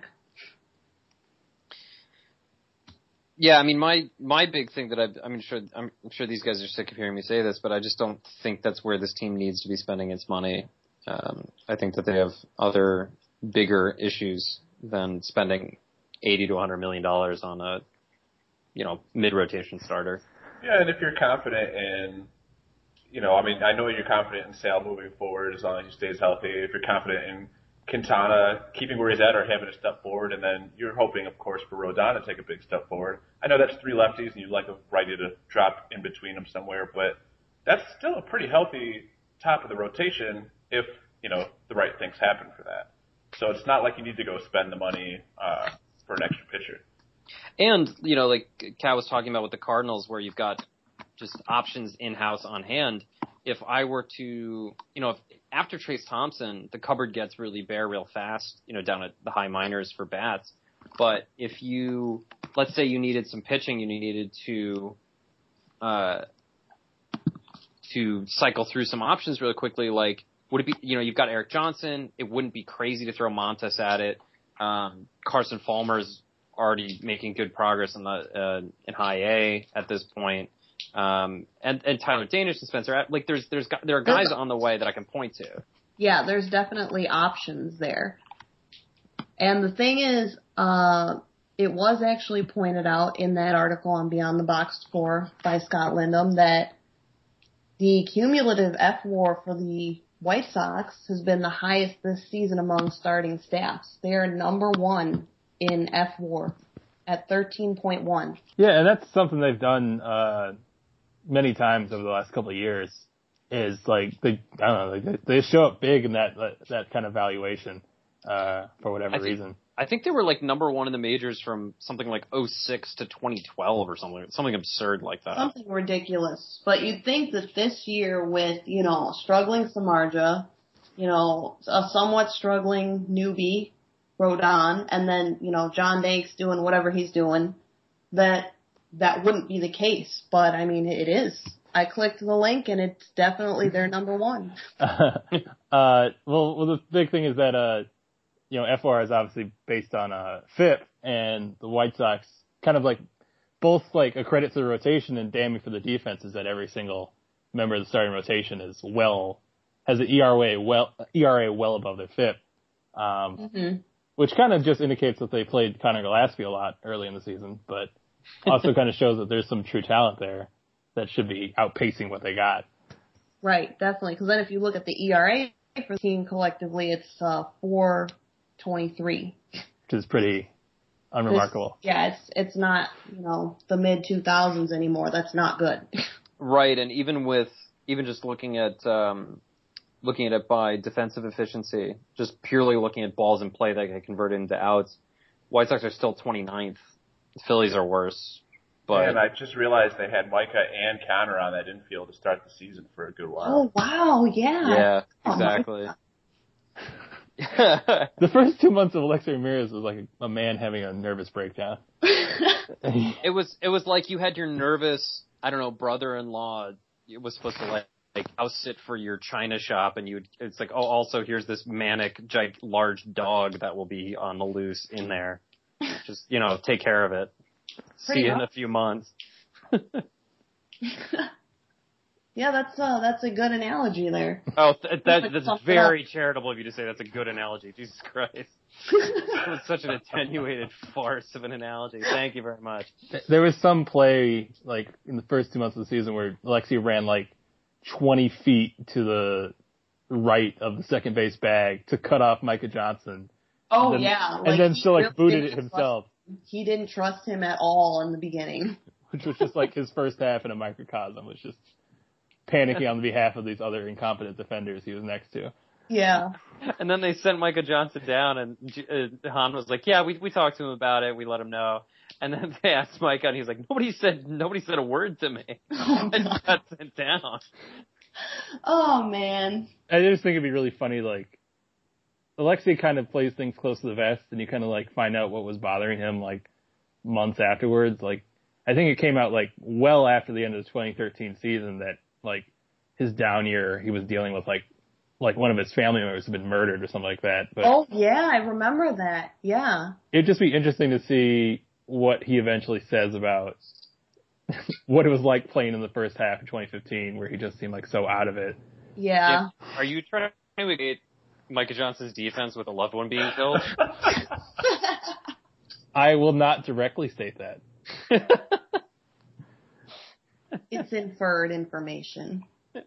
Yeah, I mean, my big thing that I'm sure these guys are sick of hearing me say this, but I just don't think that's where this team needs to be spending its money. I think that they have other bigger issues than spending $80 to $100 million on a, mid-rotation starter.
Yeah, and if you're confident in, I mean, I know you're confident in Sale moving forward as long as he stays healthy. If you're confident in Quintana keeping where he's at or having a step forward, and then you're hoping, of course, for Rodon to take a big step forward. I know that's three lefties, and you'd like a righty to drop in between them somewhere, but that's still a pretty healthy top of the rotation if, the right things happen for that. So it's not like you need to go spend the money for an extra pitcher.
And, like Kat was talking about with the Cardinals, where you've got just options in-house on hand. If I were to, if after Trace Thompson, the cupboard gets really bare real fast, down at the high minors for bats. But if let's say you needed some pitching, you needed to cycle through some options really quickly, like, would it be, you've got Eric Johnson. It wouldn't be crazy to throw Montes at it. Carson Fulmer's already making good progress in high A at this point. And Tyler Danish and Spencer, like there are guys on the way that I can point to.
Yeah, there's definitely options there. And the thing is, it was actually pointed out in that article on Beyond the Box Score by Scott Lindum that the cumulative FWAR for the White Sox has been the highest this season among starting staffs. They are number one in FWAR at 13.1.
Yeah, and that's something they've done many times over the last couple of years. Is like they show up big in that kind of valuation for whatever reason.
I think they were like number one in the majors from something like 2006 to 2012 or something absurd like that.
Something ridiculous. But you'd think that this year with, struggling Samardzija, a somewhat struggling newbie, Rodon, and then, John Danks doing whatever he's doing, that wouldn't be the case. But, I mean, it is. I clicked the link, and it's definitely their number one.
Well, the big thing is that, FR is obviously based on FIP, and the White Sox kind of like both like a credit to the rotation and damning for the defense is that every single member of the starting rotation has an ERA well above their FIP, which kind of just indicates that they played Connor Gillaspie a lot early in the season, but also kind of shows that there's some true talent there that should be outpacing what they got.
Right, definitely. Because then if you look at the ERA for the team collectively, it's 4.23, which
is pretty unremarkable.
It's not the mid 2000s anymore. That's not good.
Right, and even just looking at it by defensive efficiency, just purely looking at balls in play that get converted into outs, White Sox are still 29th. The Phillies are worse. But
and I just realized they had Micah and Connor on that infield to start the season for a good while.
Oh wow, yeah.
Yeah, exactly.
The first 2 months of Alexei Ramirez was like a man having a nervous breakdown.
It was like you had your nervous, brother-in-law. It was supposed to like house sit for your china shop, and it's like, oh, also here's this manic, large dog that will be on the loose in there. Just take care of it. See you in a few months.
Yeah, that's a good analogy there.
Oh, that's very charitable of you to say that's a good analogy. Jesus Christ. It was such an attenuated farce of an analogy. Thank you very much.
There was some play, like, in the first 2 months of the season where Alexi ran, like, 20 feet to the right of the second base bag to cut off Micah Johnson.
Oh,
and then,
yeah.
And then still, like, booted it himself.
He didn't trust him at all in the beginning.
Which was just like his first half in a microcosm, was just panicking on behalf of these other incompetent defenders he was next to.
Yeah.
And then they sent Micah Johnson down, and Han was like, yeah, we talked to him about it, we let him know. And then they asked Micah, and he's like, nobody said a word to me.
Oh,
and he got sent down.
Oh, man.
I just think it'd be really funny, like, Alexei kind of plays things close to the vest, and you kind of, like, find out what was bothering him, like, months afterwards. Like, I think it came out, like, well after the end of the 2013 season that, like, his down year, he was dealing with, like one of his family members had been murdered or something like that. But
oh, yeah, I remember that. Yeah.
It'd just be interesting to see what he eventually says about what it was like playing in the first half of 2015, where he just seemed, like, so out of it.
Yeah.
Are you trying to negate Micah Johnson's defense with a loved one being killed?
I will not directly state that.
It's inferred information.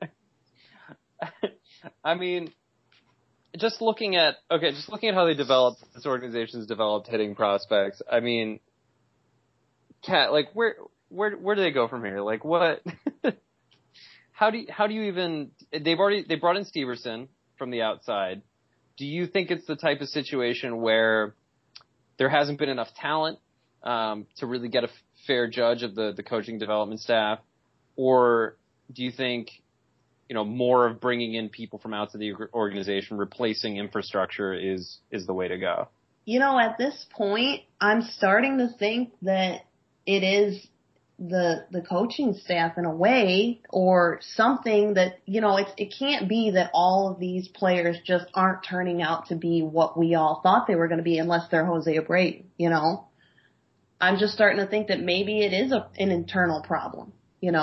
I mean, just looking at how this organization's developed hitting prospects. I mean, Kat, like where do they go from here? Like what? How do you even? They brought in Steverson from the outside. Do you think it's the type of situation where there hasn't been enough talent to really get a fair judge of the coaching development staff, or do you think more of bringing in people from outside the organization, replacing infrastructure is the way to go?
At this point, I'm starting to think that it is the coaching staff in a way, or something that, it can't be that all of these players just aren't turning out to be what we all thought they were going to be unless they're Jose Abreu, I'm just starting to think that maybe it is an internal problem,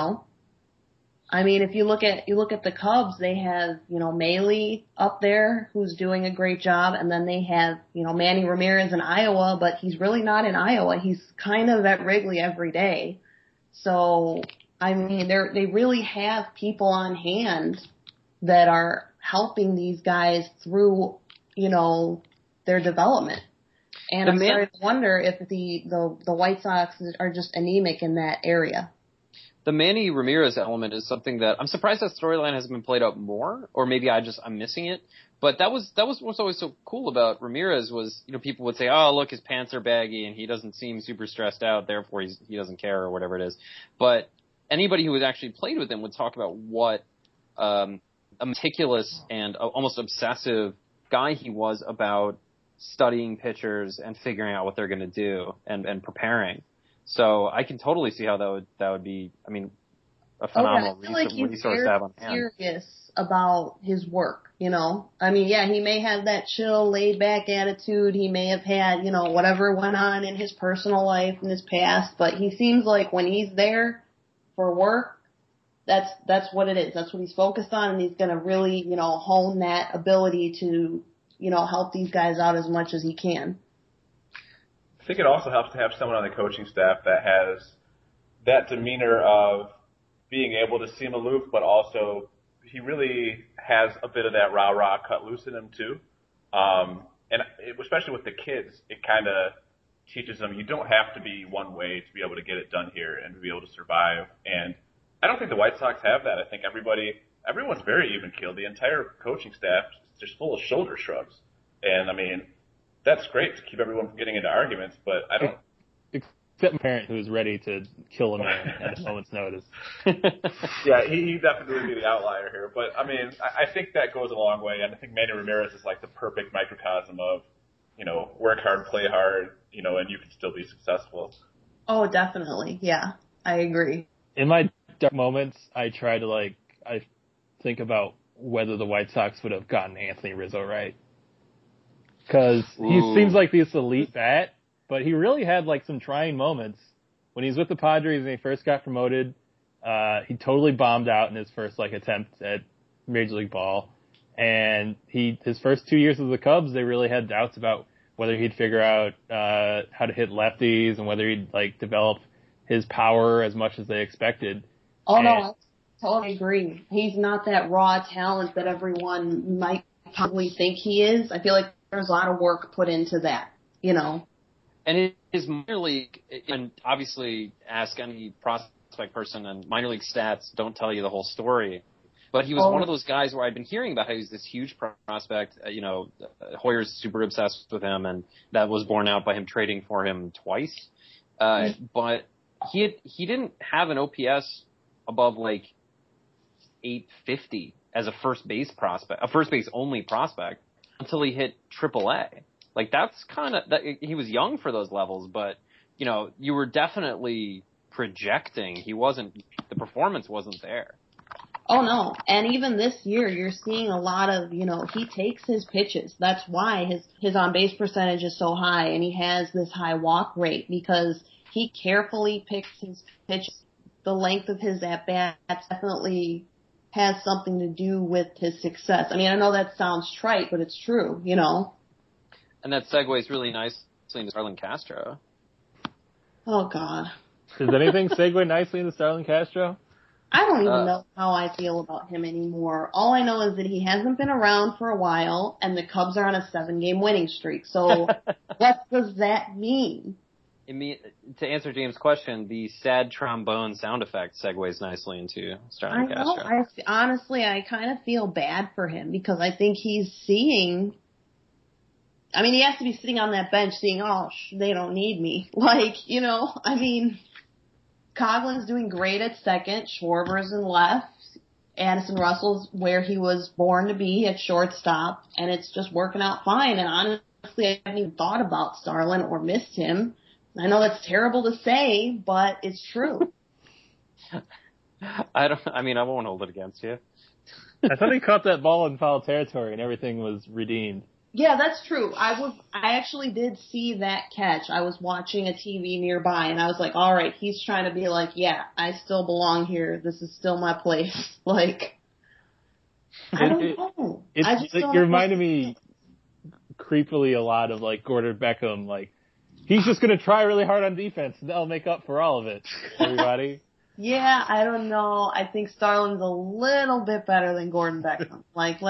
I mean, if you look at the Cubs, they have, Maile up there who's doing a great job, and then they have, Manny Ramirez in Iowa, but he's really not in Iowa. He's kind of at Wrigley every day. So, I mean, they really have people on hand that are helping these guys through, their development. And I'm starting to wonder if the White Sox are just anemic in that area.
The Manny Ramirez element is something that I'm surprised that storyline hasn't been played out more, or maybe I'm missing it. But that was what's always so cool about Ramirez was, people would say, oh, look, his pants are baggy and he doesn't seem super stressed out, therefore he doesn't care or whatever it is. But anybody who had actually played with him would talk about what a meticulous and almost obsessive guy he was about studying pitchers and figuring out what they're going to do and preparing. So I can totally see how that would be, I mean, a phenomenal resource to have on hand.
He's serious about his work, I mean, yeah, he may have that chill, laid-back attitude. He may have had, whatever went on in his personal life in his past, but he seems like when he's there for work, that's what it is. That's what he's focused on, and he's going to really, hone that ability to, help these guys out as much as he can.
I think it also helps to have someone on the coaching staff that has that demeanor of being able to seem aloof, but also he really has a bit of that rah-rah cut loose in him too. Especially with the kids, it kind of teaches them you don't have to be one way to be able to get it done here and to be able to survive. And I don't think the White Sox have that. I think everyone's very even-keeled. The entire coaching staff is just full of shoulder shrugs. And, I mean, that's great to keep everyone from getting into arguments, but I don't.
Except my parent, who's ready to kill a man at a moment's notice.
Yeah, he definitely would be the outlier here. But, I mean, I think that goes a long way, and I think Manny Ramirez is like the perfect microcosm of, work hard, play hard, and you can still be successful.
Oh, definitely. Yeah, I agree.
In my dark moments, I try to, I think about whether the White Sox would have gotten Anthony Rizzo right. Because he seems like this elite bat, but he really had some trying moments. When he was with the Padres and he first got promoted, he totally bombed out in his first attempt at Major League Ball. And his first 2 years with the Cubs, they really had doubts about whether he'd figure out how to hit lefties and whether he'd develop his power as much as they expected.
Oh, no, I totally agree. He's not that raw talent that everyone might probably think he is. I feel like there's a lot of work put into that,
And his minor league, and obviously ask any prospect person, and minor league stats don't tell you the whole story. But he was one of those guys where I'd been hearing about how he's this huge prospect. Hoyer's super obsessed with him, and that was borne out by him trading for him twice. But he didn't have an OPS above 850 as a first base prospect, a first base only prospect, until he hit AAA. That's kind of that. He was young for those levels, but you were definitely projecting. The performance wasn't there.
Oh no. And even this year, you're seeing a lot of, he takes his pitches. That's why his on base percentage is so high, and he has this high walk rate, because he carefully picks his pitches. The length of his at bats definitely has something to do with his success. I mean, I know that sounds trite, but it's true,
And that segues really nicely into Starlin Castro.
Oh, God.
Does anything segue nicely into Starlin Castro?
I don't even know how I feel about him anymore. All I know is that he hasn't been around for a while, and the Cubs are on a 7-game winning streak. So what does that mean?
To answer James' question, the sad trombone sound effect segues nicely into Starlin Castro.
Honestly, I kind of feel bad for him because I think he's seeing. I mean, he has to be sitting on that bench seeing, they don't need me. Coughlin's doing great at second, Schwarber's in left, Addison Russell's where he was born to be at shortstop, and it's just working out fine. And honestly, I haven't even thought about Starlin or missed him. I know that's terrible to say, but it's true.
I won't hold it against you.
I thought he caught that ball in foul territory and everything was redeemed.
Yeah, that's true. I actually did see that catch. I was watching a TV nearby and I was like, all right, he's trying to be like, yeah, I still belong here. This is still my place. I don't know.
You reminded me creepily a lot of Gordon Beckham. He's just going to try really hard on defense and that'll make up for all of it. Everybody.
Yeah, I don't know. I think Starlin's a little bit better than Gordon Beckham.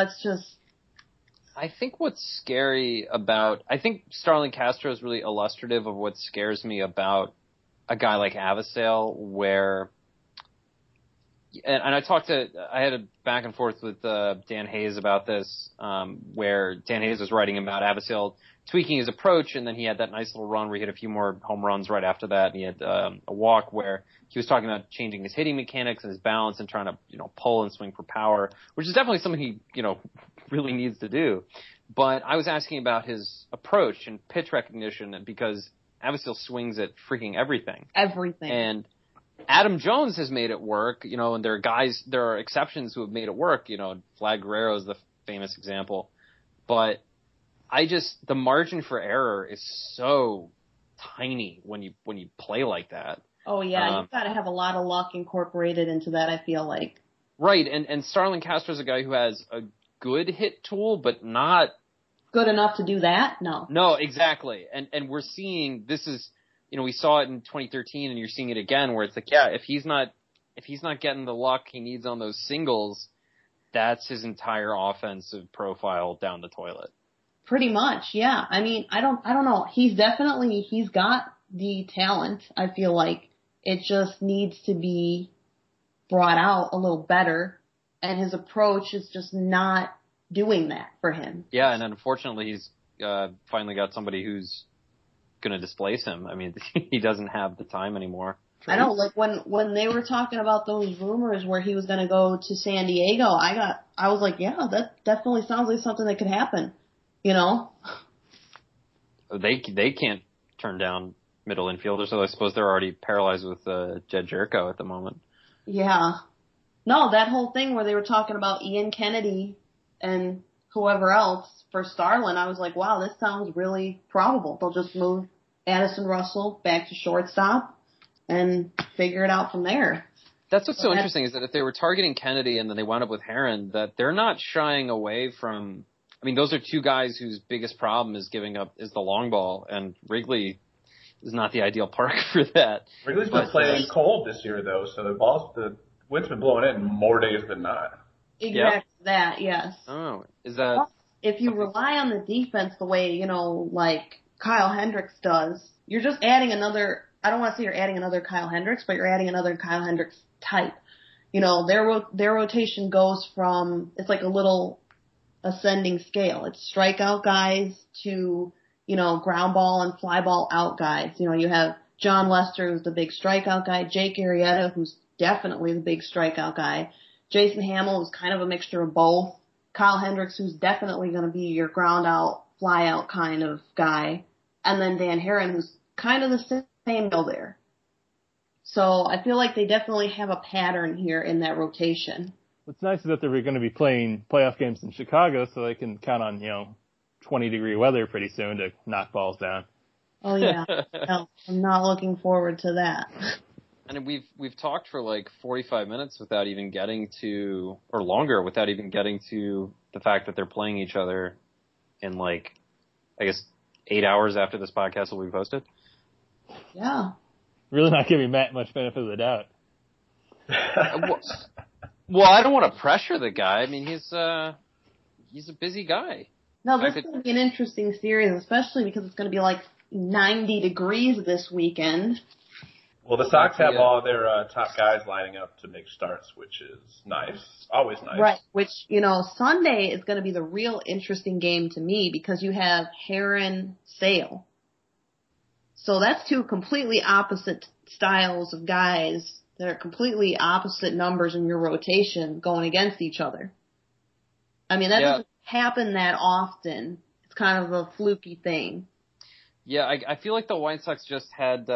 I think what's scary I think Starlin Castro is really illustrative of what scares me about a guy like Avisail, where, and I had a back and forth with Dan Hayes about this, where Dan Hayes was writing about Avisail tweaking his approach, and then he had that nice little run where he hit a few more home runs right after that, and he had a walk where he was talking about changing his hitting mechanics and his balance and trying to, pull and swing for power, which is definitely something he, really needs to do. But I was asking about his approach and pitch recognition, because Avisail swings at freaking everything.
Everything.
And Adam Jones has made it work, and there are exceptions who have made it work, Vlad Guerrero is the famous example. But the margin for error is so tiny when you play like that.
Oh yeah, you've got to have a lot of luck incorporated into that, I feel like.
Right, and Starlin Castro is a guy who has a good hit tool, but not
good enough to do that. No,
exactly. And we're seeing this is, we saw it in 2013, and you're seeing it again, where it's like, yeah, if he's not getting the luck he needs on those singles, that's his entire offensive profile down the toilet.
Pretty much, yeah. I mean, I don't know. He's got the talent. I feel like it just needs to be brought out a little better, and his approach is just not doing that for him.
Yeah, and unfortunately, he's finally got somebody who's going to displace him. I mean, he doesn't have the time anymore.
I know, when they were talking about those rumors where he was going to go to San Diego, I was like, yeah, that definitely sounds like something that could happen.
They can't turn down middle infielders, so I suppose they're already paralyzed with Jed Jerko at the moment.
Yeah. No, that whole thing where they were talking about Ian Kennedy and whoever else for Starlin, I was like, wow, this sounds really probable. They'll just move Addison Russell back to shortstop and figure it out from there.
That's what's so interesting is that if they were targeting Kennedy and then they wound up with Herron, that they're not shying away from. I mean, those are two guys whose biggest problem is the long ball, and Wrigley is not the ideal park for that.
Wrigley's been playing cold this year, though, so the wind's been blowing in more days than not.
Exactly that, yes.
Oh, is that?
If you rely on the defense the way, like Kyle Hendricks does, you're just adding another. I don't want to say you're adding another Kyle Hendricks, but you're adding another Kyle Hendricks type. Their rotation goes from, it's like a little ascending scale. It's strikeout guys to, ground ball and fly ball out guys. You have John Lester, who's the big strikeout guy, Jake Arrieta, who's definitely the big strikeout guy, Jason Hamill, who's kind of a mixture of both, Kyle Hendricks, who's definitely going to be your ground out, fly out kind of guy, and then Dan Herron, who's kind of the same deal there. So I feel like they definitely have a pattern here in that rotation.
What's nice is that they're going to be playing playoff games in Chicago, so they can count on, 20-degree weather pretty soon to knock balls down.
Oh yeah, no, I'm not looking forward to that.
And we've talked for like 45 minutes without even getting to, or longer, without even getting to the fact that they're playing each other in 8 hours after this podcast will be posted.
Yeah.
Really not giving Matt much benefit of the doubt.
Well, I don't want to pressure the guy. I mean, he's a busy guy.
No, this is going to be an interesting series, especially because it's going to be like 90 degrees this weekend.
Well, the Sox have all their top guys lining up to make starts, which is nice. Always nice.
Right, which, Sunday is going to be the real interesting game to me because you have Heron, Sale. So that's two completely opposite styles of guys that are completely opposite numbers in your rotation going against each other. I mean, that doesn't happen that often. It's kind of a fluky thing.
Yeah, I feel like the White Sox just had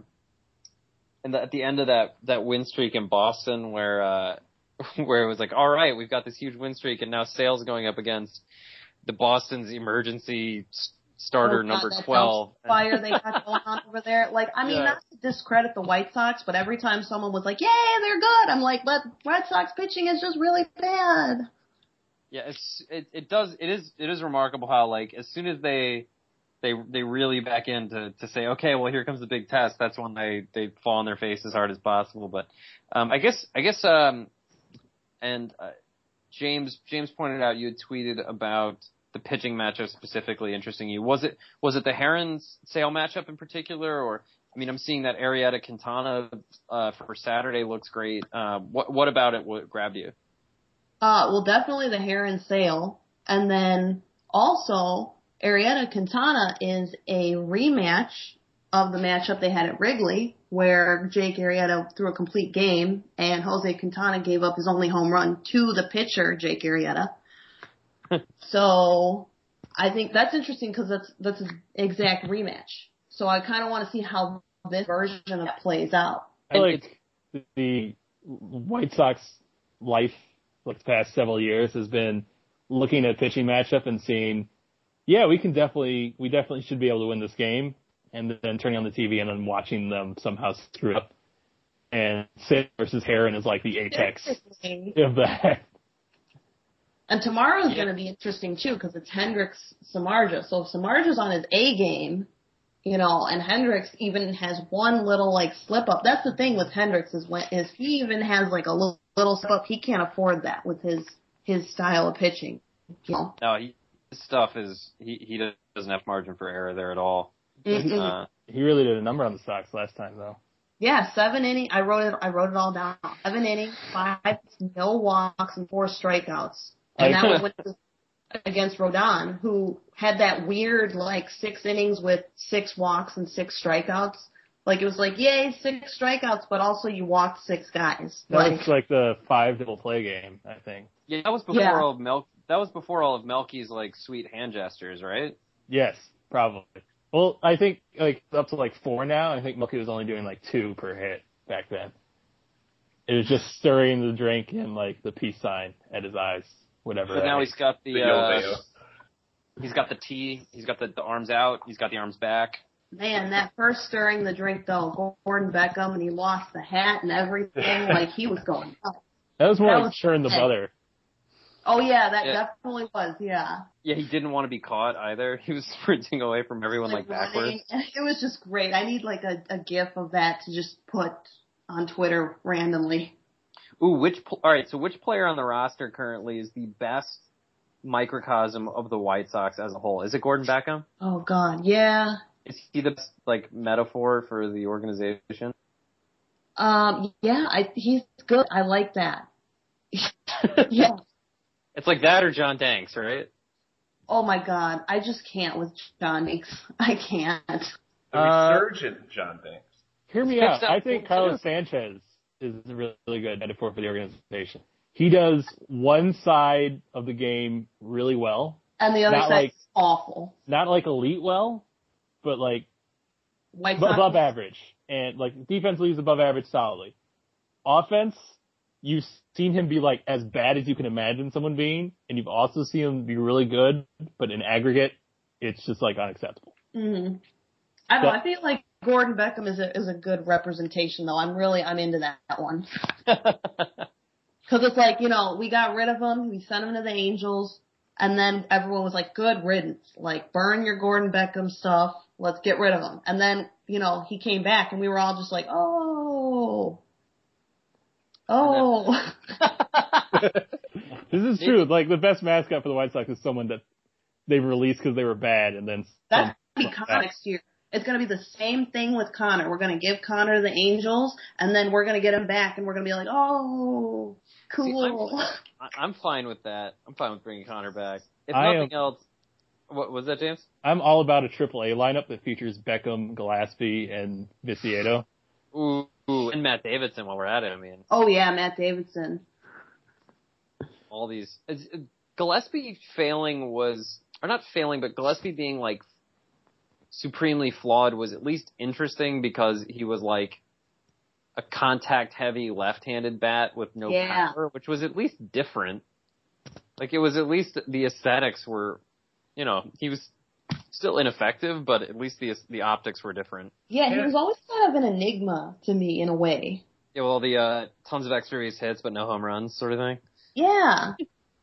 at the end of that win streak in Boston where it was like, all right, we've got this huge win streak, and now Sale's going up against the Boston's emergency starter number 12.
Fire they got going on over there. Like, I mean, not to discredit the White Sox, but every time someone was like, "Yay, they're good," I'm like, "But White Sox pitching is just really bad."
Yeah, it is remarkable how, like, as soon as they really back in to say, okay, well, here comes the big test, that's when they fall on their face as hard as possible. But I guess James pointed out, you had tweeted about the pitching matchup specifically interesting you. Was it the Heron-Sale matchup in particular, or I mean, I'm seeing that Arrieta Quintana for Saturday looks great. What about it? What grabbed you?
Well, definitely the Heron-Sale, and then also Arrieta Quintana is a rematch of the matchup they had at Wrigley, where Jake Arrieta threw a complete game, and Jose Quintana gave up his only home run to the pitcher, Jake Arrieta. So I think that's interesting because that's an exact rematch. So I kind of want to see how this version of it plays out.
I like the White Sox life, like the past several years, has been looking at pitching matchup and seeing, yeah, we definitely should be able to win this game, and then turning on the TV and then watching them somehow screw up. And Sale versus Heron is like the apex of that.
And tomorrow's going to be interesting too because it's Hendricks Samardzija. So if Samardzija's on his A game, and Hendricks even has one little like slip up. That's the thing with Hendricks is he even has like a little slip up. He can't afford that with his style of pitching.
No, his stuff is he doesn't have margin for error there at all.
He really did a number on the Sox last time though.
Yeah, 7 innings. I wrote it all down. 7 innings, 5 no walks, and 4 strikeouts. And that was against Rodon, who had that weird, 6 innings with 6 walks and 6 strikeouts. Like, it was like, yay, 6 strikeouts, but also you walked 6 guys.
That was like the 5 double play game, I think.
Yeah, that was before all of Melky's, sweet hand gestures, right?
Yes, probably. Well, I think, up to 4 now. I think Melky was only doing 2 per hit back then. It was just stirring the drink and, the peace sign at his eyes. Whatever.
But now he's got he's got the T, he's got the arms out, he's got the arms back.
Man, that first stirring the drink though, Gordon Beckham, and he lost the hat and everything, he was going up.
That was more like stirring the butter.
Oh yeah, that definitely was, yeah.
Yeah, he didn't want to be caught either. He was sprinting away from everyone backwards.
It was just great. I need a gif of that to just put on Twitter randomly.
Ooh, which player on the roster currently is the best microcosm of the White Sox as a whole? Is it Gordon Beckham?
Oh God, yeah.
Is he the best, metaphor for the organization?
Yeah, he's good. I like that. Yeah.
It's like that or John Danks, right?
Oh my God, I just can't with John Danks. I can't.
The resurgent John Danks.
Hear me out. I think Carlos Sanchez is a really good metaphor for the organization. He does one side of the game really well.
And the other side's awful.
Not elite well, but above average. And defensively he's above average solidly. Offense, you've seen him be as bad as you can imagine someone being, and you've also seen him be really good, but in aggregate, it's just unacceptable.
Mm-hmm. I don't know, I feel like Gordon Beckham is a good representation though. I'm into that one. Cause it's we got rid of him, we sent him to the Angels, and then everyone was good riddance. Burn your Gordon Beckham stuff, let's get rid of him. And then, he came back and we were all just oh. Oh.
This is true. Like, the best mascot for the White Sox is someone that they released because they were bad, and then
That's going to be Connor next year. It's going to be the same thing with Connor. We're going to give Connor the Angels, and then we're going to get him back, and we're going to be like, oh, cool.
See, I'm fine with that. I'm fine with bringing Connor back. If nothing else, what was that, James?
I'm all about a AAA lineup that features Beckham, Gillespie, and Viciedo.
Ooh, and Matt Davidson while we're at it. I mean.
Oh yeah, Matt Davidson.
All these Gillespie failing was, or not failing, but Gillespie being like supremely flawed was at least interesting because he was like a contact-heavy left-handed bat with no power, which was at least different. Like, it was at least the aesthetics were, you know, he was still ineffective, but at least the optics were different.
Yeah, he was always kind of an enigma to me in a way.
Yeah, well, the tons of extra base hits but no home runs sort of thing.
Yeah.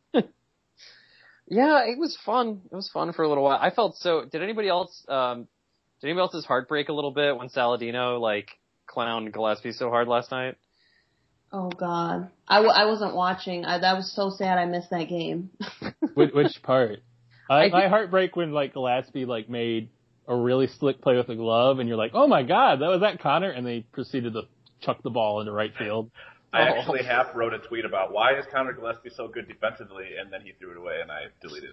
Yeah, it was fun. It was fun for a little while. I felt so. Did anybody else's heart break a little bit when Saladino like clowned Gillespie so hard last night?
Oh God, I wasn't watching. That was so sad. I missed that game.
Which part? My heartbreak when like Gillespie like made a really slick play with a glove, and you're like, oh my God, was that Connor? And they proceeded to chuck the ball into right field.
I actually half wrote a tweet about why is Connor Gillespie so good defensively, and then he threw it away, and I deleted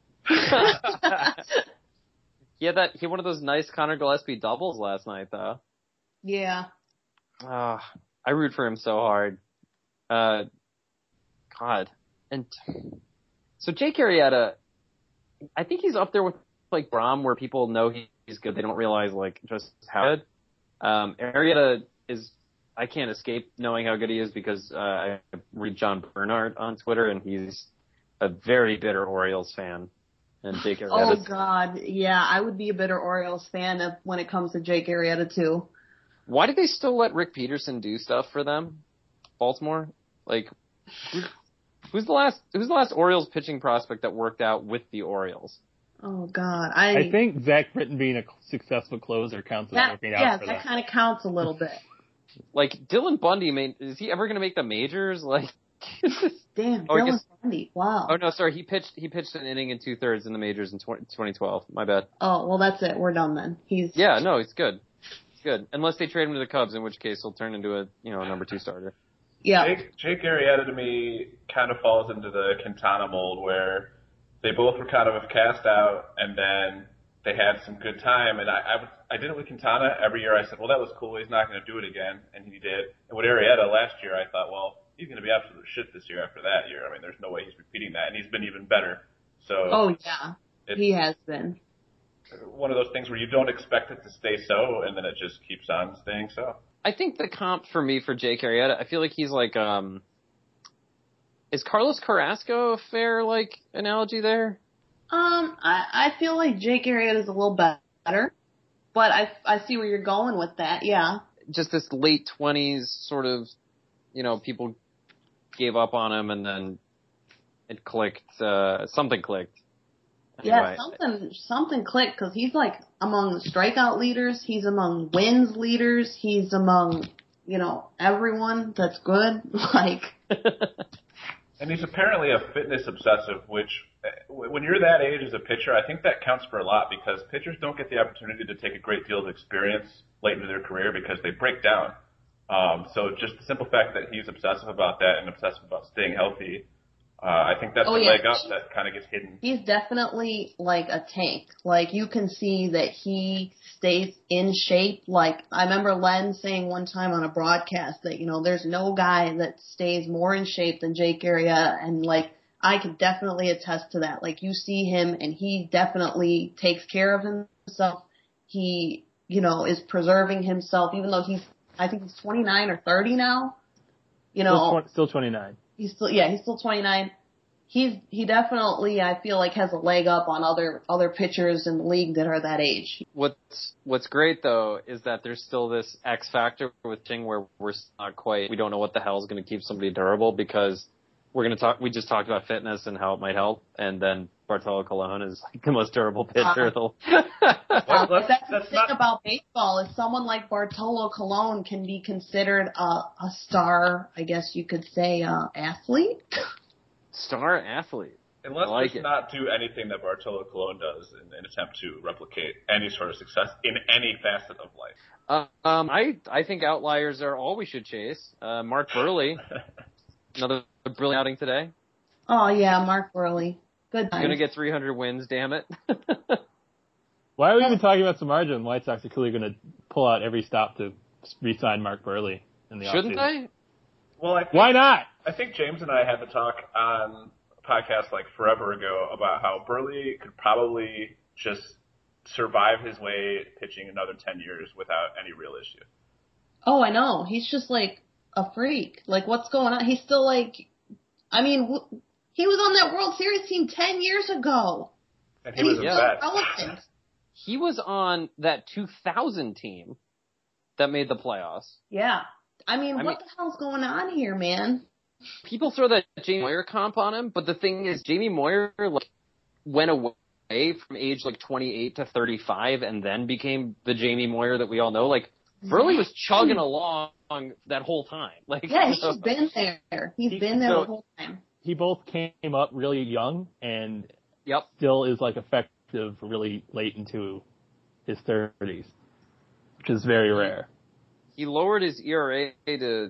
it.
He had one of those nice Connor Gillespie doubles last night, though.
Yeah.
I root for him so hard. God. And so Jake Arrieta, I think he's up there with like Brahm, where people know he's good. They don't realize like just how good. Arrieta is. I can't escape knowing how good he is because I read John Bernhardt on Twitter, and he's a very bitter Orioles fan. And Jake Arrieta.
Oh God, yeah, I would be a bitter Orioles fan when it comes to Jake Arrieta too.
Why did they still let Rick Peterson do stuff for them, Baltimore? Like, who's the last Orioles pitching prospect that worked out with the Orioles?
Oh God,
I think Zach Britton being a successful closer counts as working out for them.
Yeah, that kind of counts a little bit.
Like, Dylan Bundy, is he ever going to make the majors? Like,
damn, Dylan Bundy, wow.
Oh, no, sorry, he pitched an inning and 2/3 in the majors in 2012. My bad.
Oh, well, that's it. We're done then.
Yeah, no, he's good. He's good. Unless they trade him to the Cubs, in which case he'll turn into a number 2 starter.
Yeah.
Jake Arrieta, to me, kind of falls into the Quintana mold where they both were kind of cast out, and then they had some good time, and I did it with Quintana. Every year I said, well, that was cool. He's not going to do it again, and he did. And with Arrieta last year, I thought, well, he's going to be absolute shit this year after that year. I mean, there's no way he's repeating that, and he's been even better. So.
Oh yeah, he has been.
One of those things where you don't expect it to stay so, and then it just keeps on staying so.
I think the comp for me for Jake Arrieta, I feel like he's like, is Carlos Carrasco a fair like analogy there?
I feel like Jake Arrieta is a little better, but I see where you're going with that, yeah.
Just this late 20s sort of, people gave up on him and then it clicked, something clicked. Anyway.
Yeah, something clicked because he's like among strikeout leaders, he's among wins leaders, he's among, everyone that's good, like.
And he's apparently a fitness obsessive, which, when you're that age as a pitcher, I think that counts for a lot because pitchers don't get the opportunity to take a great deal of experience late into their career because they break down. So just the simple fact that he's obsessive about that and obsessive about staying healthy, I think that's a leg up that kind of gets hidden. He's
definitely like a tank. Like, you can see that he stays in shape. Like, I remember Len saying one time on a broadcast that, there's no guy that stays more in shape than Jake Arrieta. And, like, I could definitely attest to that. Like, you see him and he definitely takes care of himself. He, is preserving himself, even though I think he's 29 or 30 now.
Still 29.
He's still 29. He definitely, I feel like, has a leg up on other pitchers in the league that are that age.
What's great though is that there's still this X factor with Ching where we're not quite, we don't know what the hell is going to keep somebody durable because we just talked about fitness and how it might help, and then Bartolo Colon is like the most durable pitcher.
That's the thing about baseball is someone like Bartolo Colon can be considered a star, I guess you could say, athlete.
Star athlete.
And let's just not do anything that Bartolo Colon does in an attempt to replicate any sort of success in any facet of life.
I think outliers are all we should chase. Mark Burley, another brilliant outing today.
Oh yeah, Mark Burley. Good times.
He's gonna get 300 wins, damn it.
Why are we even talking about Samardzija? The White Sox are clearly going to pull out every stop to re-sign Mark Burley in the offseason.
Shouldn't they?
Well,
why not?
I think James and I had the talk on a podcast like forever ago about how Burley could probably just survive his way pitching another 10 years without any real issue.
Oh, I know. He's just like a freak. Like, what's going on? He's still like, I mean, he was on that World Series team 10 years ago.
And he was
he's still relevant.
He was on that 2000 team that made the playoffs.
Yeah. I mean, what the hell's going on here, man?
People throw that Jamie Moyer comp on him, but the thing is, Jamie Moyer went away from age 28 to 35 and then became the Jamie Moyer that we all know. Burley was chugging along that whole time.
Yeah, he's been there. He's been there the whole time.
He both came up really young and
still
is effective really late into his 30s, which is very rare.
He lowered his ERA to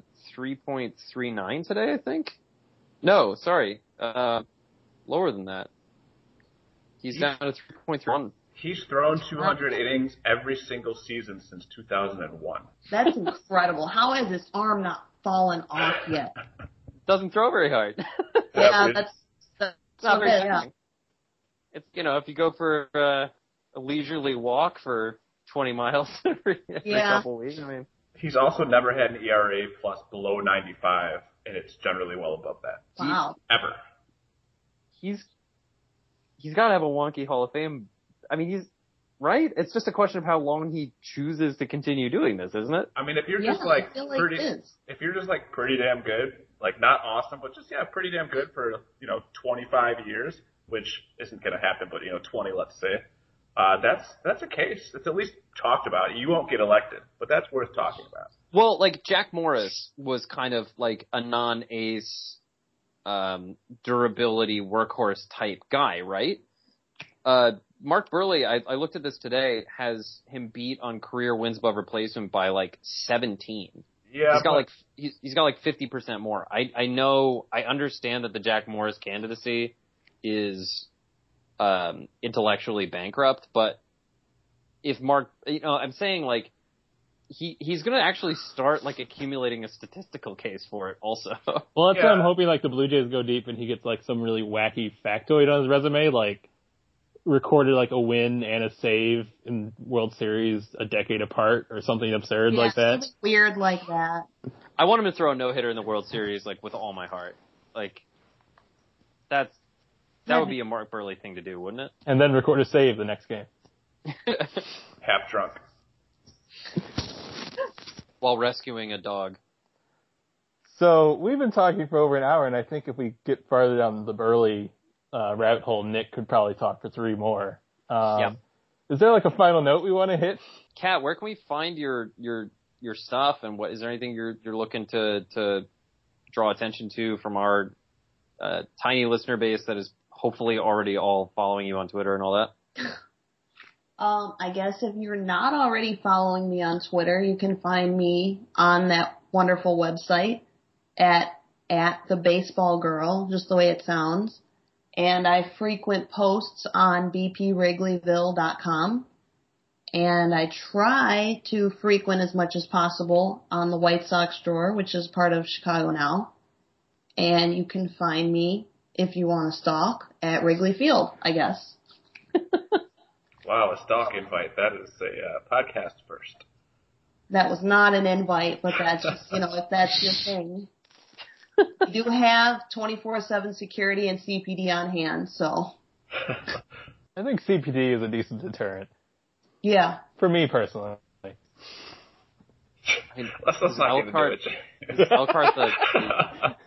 3.39 today, I think. No, sorry. Lower than that. He's down to 3.31.
He's thrown 200 innings every single season since 2001.
That's incredible. How has his arm not fallen off yet?
Doesn't throw very hard.
Yeah, that's
not very
yeah.
It's, if you go for a leisurely walk for 20 miles every couple weeks,
He's also never had an ERA plus below 95, and it's generally well above that.
Wow.
Ever.
He's got to have a wonky Hall of Fame. He's right. It's just a question of how long he chooses to continue doing this, isn't it?
If you're just if you're just pretty damn good, not awesome, but just pretty damn good for 25 years, which isn't going to happen, but 20, let's say. That's a case. It's at least talked about. You won't get elected, but that's worth talking about.
Well, Jack Morris was kind of a non-ace, durability workhorse type guy, right? Mark Burley, I looked at this today, has him beat on career wins above replacement by 17.
Yeah.
He's got 50% more. I understand that the Jack Morris candidacy is intellectually bankrupt, but if Mark, I'm saying he's going to actually start accumulating a statistical case for it also.
Well, that's why I'm hoping the Blue Jays go deep and he gets some really wacky factoid on his resume, recorded a win and a save in World Series a decade apart or something absurd like that.
Something weird like that.
I want him to throw a no-hitter in the World Series with all my heart. That would be a Mark Burley thing to do, wouldn't it?
And then record a save the next game.
Half drunk.
While rescuing a dog.
So we've been talking for over an hour, and I think if we get farther down the Burley rabbit hole, Nick could probably talk for 3 more. Is there a final note we want to hit?
Kat, where can we find your stuff, and is there anything you're looking to draw attention to from our tiny listener base that is hopefully already all following you on Twitter and all that?
I guess if you're not already following me on Twitter, you can find me on that wonderful website at the baseball girl, just the way it sounds. And I frequent posts on bpwrigleyville.com. And I try to frequent as much as possible on the White Sox Drawer, which is part of Chicago Now. And you can find me, if you want to stalk, at Wrigley Field, I guess.
Wow, a stalk invite. That is a podcast first.
That was not an invite, but that's just, if that's your thing. You do have 24/7 security and CPD on hand, so.
I think CPD is a decent deterrent.
Yeah.
For me personally.
Let's not get into it.
Elkhart